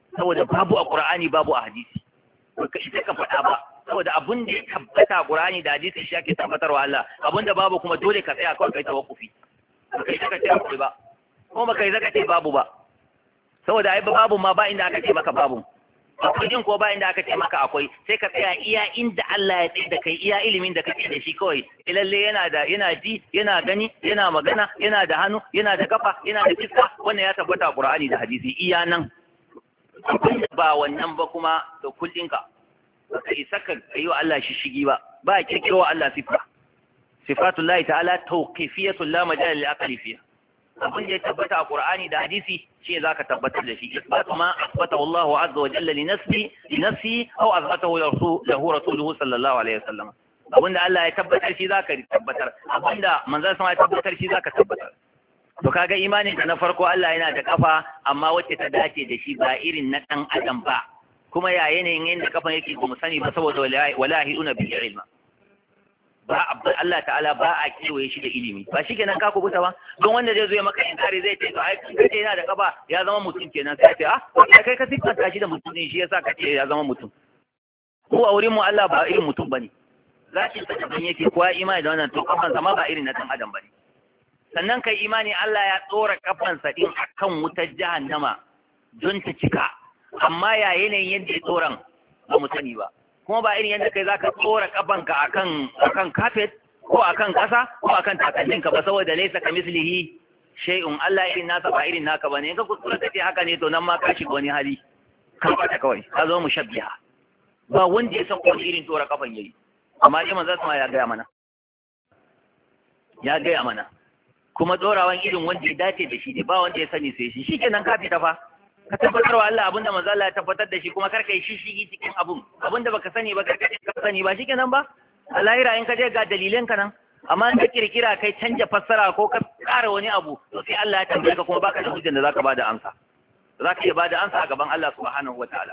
saboda babu a Qur'ani babu a hadisi baka ita ka faɗa ba saboda abin da ya tabbata Qur'ani da hadisi shi ake tabbatarwa Allah abin da babu kuma dole ka tsaya kawai kai tawakkufi baka ita ka ce akwai ba kuma baka ita ka ce babu ba saboda ai babu ma ba inda aka ce maka babu akwai din ko ba inda aka ce maka akwai sai ka tsaya iya inda Allah ya tsaye da kai iya ilimin da kake da shi kawai lalle yana da yana ji yana gani yana magana yana da hannu yana da kafa yana da fiska wannan ya tabbata Qur'ani da hadisi iya nan ba wannan ba kuma to kullin ka ka isa ka yi wa Allah shi shigi ba ba kirkiro Allah sifa sifatullahi ta'ala tawqifiyatul la majal lil aqli fiha abin da ya tabbata a Qur'ani da hadisi shi zaka tabbatar da shi isbatu ma asbatahu Allahu azza wa jalla li nafsi li nafsi aw asbatahu lahu rasuluhu sallallahu alaihi wasallam abinda Allah ya tabbatar shi zaka tabbatar abinda manzon sama ya tabbatar shi zaka tabbatar to kaga imanin da na farko Allah yana da kafa amma wacce ta dace da shi ba irin na dan adam ba kuma ya yanayin yanda kafan yake ba mu sani ba saboda wallahi una bil ilma ba Allah ta'ala ba a kewaye shi da ilimi ba shi kenan ka kubuta ba don wanda zai zo ya maka inkari zai ce to ai kace yana da kafa ya zama mutum kenan sai ce ah kai ka sifanta shi da mutum ne shi yasa kace ya zama mutum ko a wurin mu Allah ba irin mutum bane zaki ta ban yake kowa imani da wannan to kafan sa ma ba irin na dan adam bane sannan kai imani Allah ya tsora kafan sa din akan wutar jahannama don ta cika amma ya yanayin yadda ya tsoran ba mu sani ba kuma ba irin yadda kai zaka tsora kafanka akan akan carpet ko akan kasa ko akan takalminka ba saboda laysa kamislihi shay'un Allah irin nasa ba irin naka bane in ka kuskura kace haka ne to nan ma ka shiga wani hali ka bata kawai ka zo mushabbiha ba wanda ya san wani irin tsora kafan yayi amma dai manzo sama ya gaya mana ya gaya mana kuma tsorawan irin wanda ya dace da shi ne ba wanda ya sani sai shi shikenan ka fita fa ka tabbatar wa Allah abinda manzo Allah ya tabbatar da shi kuma kar kai shishigi cikin abun abinda baka sani ba kar ka sani ba shikenan ba a lahira in ka je ga dalilan ka nan amma in ka kirkira kai canja fassara ko ka ƙara wani abu to sai Allah ya tambaye ka kuma baka da hujjar da zaka bada amsa zaka iya bada amsa a gaban Allah subhanahu wataala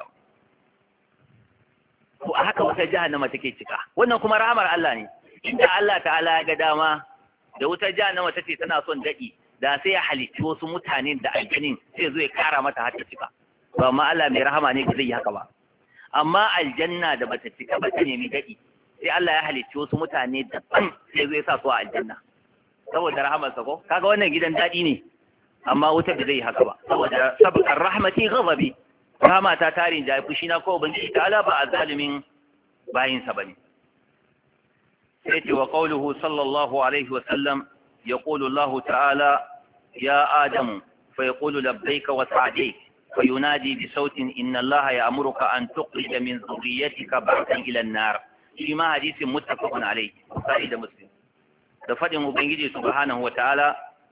ko a haka wata jahannama take cika wannan kuma rahmar Allah ne inda Allah ta'ala ya ga dama da wutar jahannama tace tana son dadi da sai ya halicci wasu mutane da aljanin sai zo ya kara mata har ta cika ba amma Allah mai rahama ne zai yi haka ba amma aljanna da bata cika ba ta nemi dadi sai Allah ya halicci wasu mutane daban sai zo ya sa su a aljanna saboda rahamarsa ko kaga wannan gidan dadi ne amma wuta da zai yi haka ba saboda sabqar rahmati ghadabi rahama ta tarin da fushi na ko ubangiji ta'ala ba azalimin bayin sa bane sai ce wa qawluhu sallallahu alaihi wa sallam يقول الله تعالى يا آدم فيقول لبيك وسعديك فينادي بصوت إن الله يأمرك أن تخرج من ذريتك بعثا إلى النار فيما حديث متفق عليه فائد مسلم دفع مبنجي سبحانه وتعالى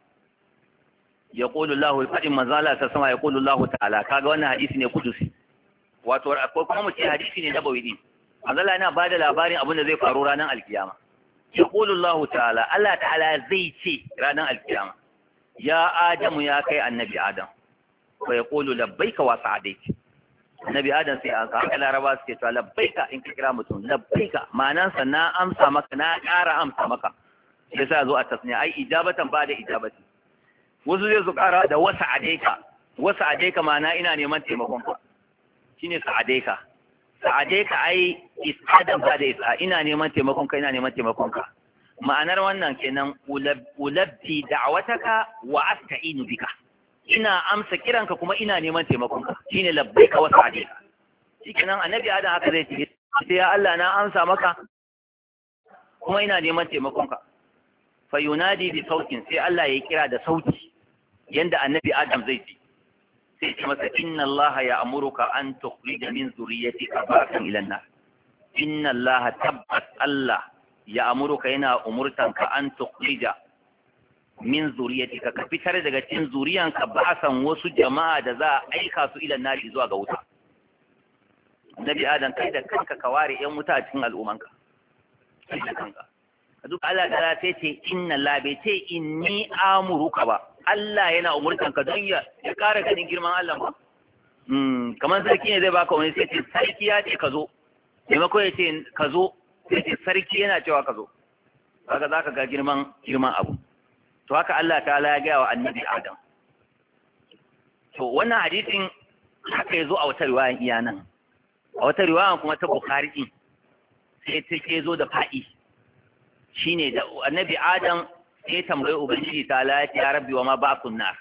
يقول الله فإن مزالة تسمى يقول الله تعالى كاغا wannan hadisi ne kudusi wato ko kuma mu ce hadisi ne nabawi din Allah yana bada labarin abin da zai faru ranar alkiyama يقول الله تعالى الله تعالى زي شيء رانا القيامة يا آدم يا كي النبي آدم ويقول لبيك وسعديك النبي آدم سيئا على رواس كتوا لبيك إنك كرامتون لبيك ما ننسى نا أمسى مكا نا كارا أمسى مكا يسا ذو التصنيع أي إجابة بعد إجابة وزو يزو كارا دا وسعديك وسعديك ما نا إنا نمان تيمكم شيني سعديك sa'ade ka ai is'adan ba da is'a ina neman taimakon ka ina neman taimakon ka ma'anar wannan kenan ulabbi da'wataka wa asta'inu bika ina amsa kiranka kuma ina neman taimakon ka shine labbaika wa sa'adika shikenan annabi adam haka zai ce sai ya Allah na amsa maka kuma ina neman taimakon ka fa yunadi bi sautin sai Allah ya kira da sauti yanda annabi adam zai ce sai ce masa inna Allah ya amuruka an tukhrija min zurriyyatika ba'san ila an-nar inna Allah tabbat Allah ya amuruka yana umurtanka an tukhrija min zurriyyatika ka fitar daga cikin zuriyanka ba'san wasu jama'a da za a aika su ila an-nar zuwa ga wuta Nabi Adam kai da kanka ka ware yan wuta cikin al'umanka kai da kanka duk Allah ta sai ce inna Allah bai ce inni amuruka ba Allah yana umurtan ka don ya ya kara ganin girman Allah ba mm kamar sarki ne zai baka wani sai ce sarki ya ce ka zo maimako ya ce ka zo sai ce sarki yana cewa ka zo kaga zaka ga girman girman abu to haka Allah ta'ala ya gaya wa annabi Adam to wannan hadisin haka yazo a wata riwayan iya nan a wata riwayan kuma ta Bukhari din sai ta ke zo da fa'i shine da annabi Adam sai tambaye ubangiji ta Allah ya rabbi wa ma ba'thun nar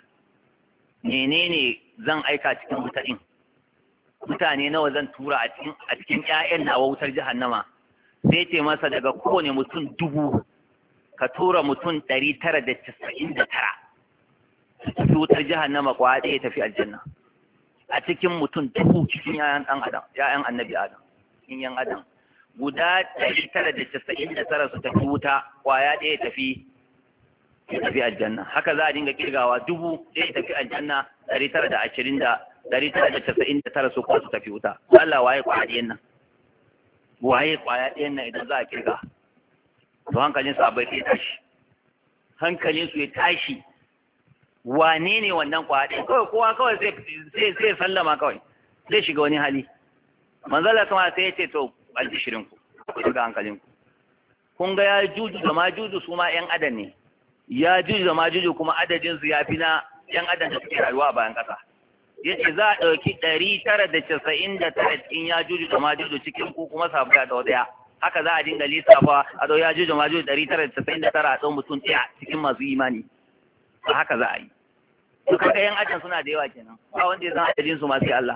menene zan aika cikin wuta din mutane nawa zan tura a cikin a cikin ƴaƴan nawa wutar jahannama sai ce masa daga kowane mutum dubu ka tura mutum ɗari tara da casa'in da tara su wutar jahannama kwa ɗaya tafi aljanna a cikin mutum dubu cikin ƴaƴan ɗan adam ƴaƴan annabi adam cikin ƴan adam guda ɗari tara da casa'in da tara su tafi wuta kwaya ɗaya tafi tafi aljanna haka za a dinga kirgawa dubu ɗaya tafi aljanna ɗari tara da ashirin da ɗari tara da casa'in da tara su kuma su tafi wuta Allah waye kwaya ɗayan nan waye kwaya ɗayan nan idan za a kirga to hankalin su abai sai tashi hankalin su ya tashi wane ne wannan kwaya ɗayan kawai kowa kawai sai sai sallama kawai zai shiga wani hali manzala kuma sai ya ce to albishirin ku ku shiga hankalin ku kun ga ya juju da ma juju su ma ƴan adam ne ya juju da ma juju kuma adadin su ya fi na ƴan adam da suke rayuwa a bayan ƙasa yace za a ɗauki ɗari tara da casa'in da tara cikin ya juju da ma juju cikin ku kuma sabu da ɗaya haka za a dinga lissafa a ɗau ya juju da ma juju ɗari tara da casa'in da tara a ɗau mutum ɗaya cikin masu imani a haka za a yi to kaga ƴan adam suna da yawa kenan ba wanda ya san adadin su ma sai Allah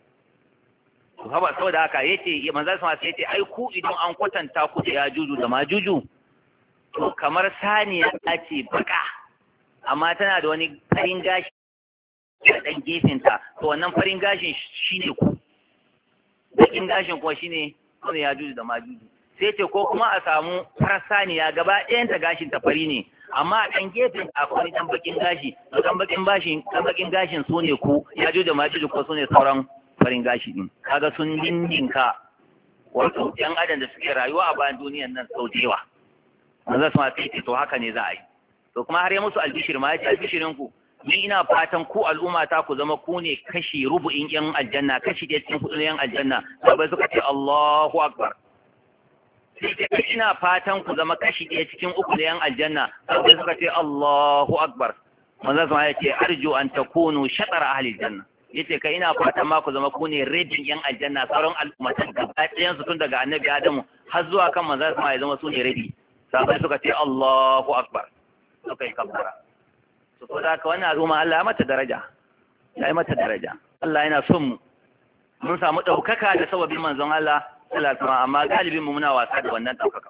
to haba saboda haka yace manzo sama sai yace ai ku idan an kwatanta ku da ya juju da ma juju to kamar saniya ce baka amma tana da wani farin gashi da ɗan gefenta to wannan farin gashin shine ku bakin gashin kuma shine kuma ya juju da ma juju sai ce ko kuma a samu farar saniya gaba ɗayanta gashin ta fari ne amma a ɗan gefen akwai ɗan bakin gashi to ɗan bakin bashin ɗan bakin gashin su ne ku ya juju da ma juju ko su ne sauran farin gashi din kaga sun dindinka wato yan adam da suke rayuwa a bayan duniyan nan sau da yawa manzo sama sai ce to haka ne za a yi to kuma har ya musu albishir ma ya ce albishirin ku ni ina fatan ku al'umma ta ku zama ku ne kashi rubu'in yan aljanna kashi ɗaya cikin hudu yan aljanna sabai suka ce Allahu akbar sai ce ina fatan ku zama kashi ɗaya cikin uku yan aljanna sabai suka ce Allahu akbar manzo sama ya ce arju an takunu shatar ahli aljanna yace kai ina fatan ma ku zama ku ne rabin yan aljanna sauran al'ummatan gaba ɗayan su tun daga annabi Adamu har zuwa kan manzo sama ya zama su ne rabi sabai suka ce Allahu akbar suka yi kabbara to ko da ka wannan al'umma Allah ya mata daraja ya yi mata daraja Allah yana son mu mun samu daukaka da sababin manzon Allah sallallahu alaihi wasallam amma galibin mu muna wasa da wannan daukaka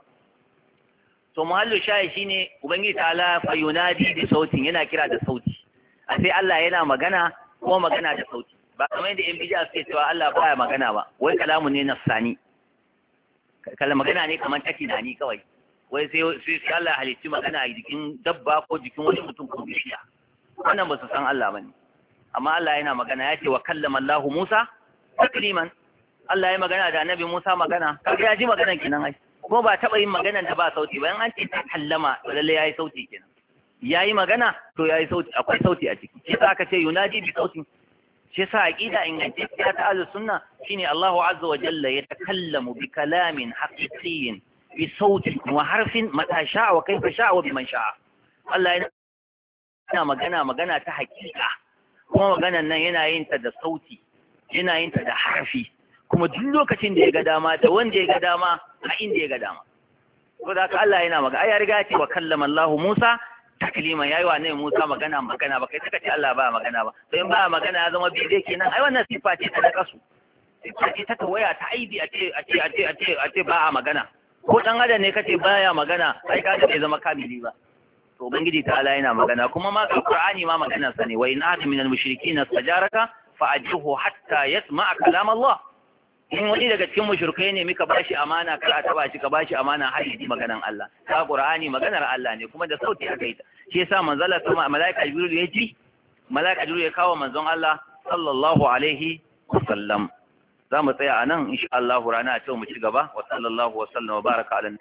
to muhallu shayi shine ubangiji ta'ala fa yunadi bi sautin yana kira da sauti a sai Allah yana magana ko magana da sauti ba kamar yadda yan bidiya suke cewa Allah baya magana ba wai kalamu ne nafsani kala magana ne kamar take da ni kawai wai sai sai Allah halitti magana a jikin dabba ko jikin wani mutum ko bishiya wannan ba su san Allah bane amma Allah yana magana ya ce wa kallama Allah Musa takliman Allah ya magana da Annabi Musa magana kaga ya ji maganan kenan ai kuma ba taba yin maganan da ba sauti ba in an ce ta kallama lalle yayi sauti kenan yayi magana to yayi sauti akwai sauti a ciki shi aka ce yunadi bi sauti shi yasa aqida ingantacciya ta ahlus sunna shine Allahu azza wa jalla yatakallamu bi kalamin haqiqiyyin bi sautin wa harfin mata sha'a wa kaifa sha'a wa biman sha'a Allah yana magana magana ta hakika kuma maganan nan yana yin ta da sauti yana yin ta da harfi kuma duk lokacin da ya ga dama da wanda ya ga dama a inda ya ga dama saboda haka Allah yana magana ai ya riga ya ce wa kallama Allah Musa takliman yayi wa annabi Musa magana magana ba kai saka ce Allah ba magana ba to in ba magana ya zama bide kenan ai wannan sifa ce ta nakasu sifa ce ta tawaya ta aibi a ce a ce a ce a ce a ce ba a magana ko dan adam ne kace baya magana ai ka ga bai zama kamili ba to ubangiji ta Allah yana magana kuma ma Qur'ani ma maganar sa ne wa in ahad min al-mushrikeena istajaraka fa ajruhu hatta yasma'a kalam Allah in wani daga cikin mushrikai ne muka bashi amana kar a taba shi ka bashi amana har yi maganan Allah ta Qur'ani maganar Allah ne kuma da sauti aka yi ta shi yasa manzon Allah kuma malaika Jibril ya ji malaika Jibril ya kawo manzon Allah sallallahu alaihi wasallam za mu tsaya anan insha Allah rana ta mu ci gaba wa sallallahu wa sallam wa baraka ala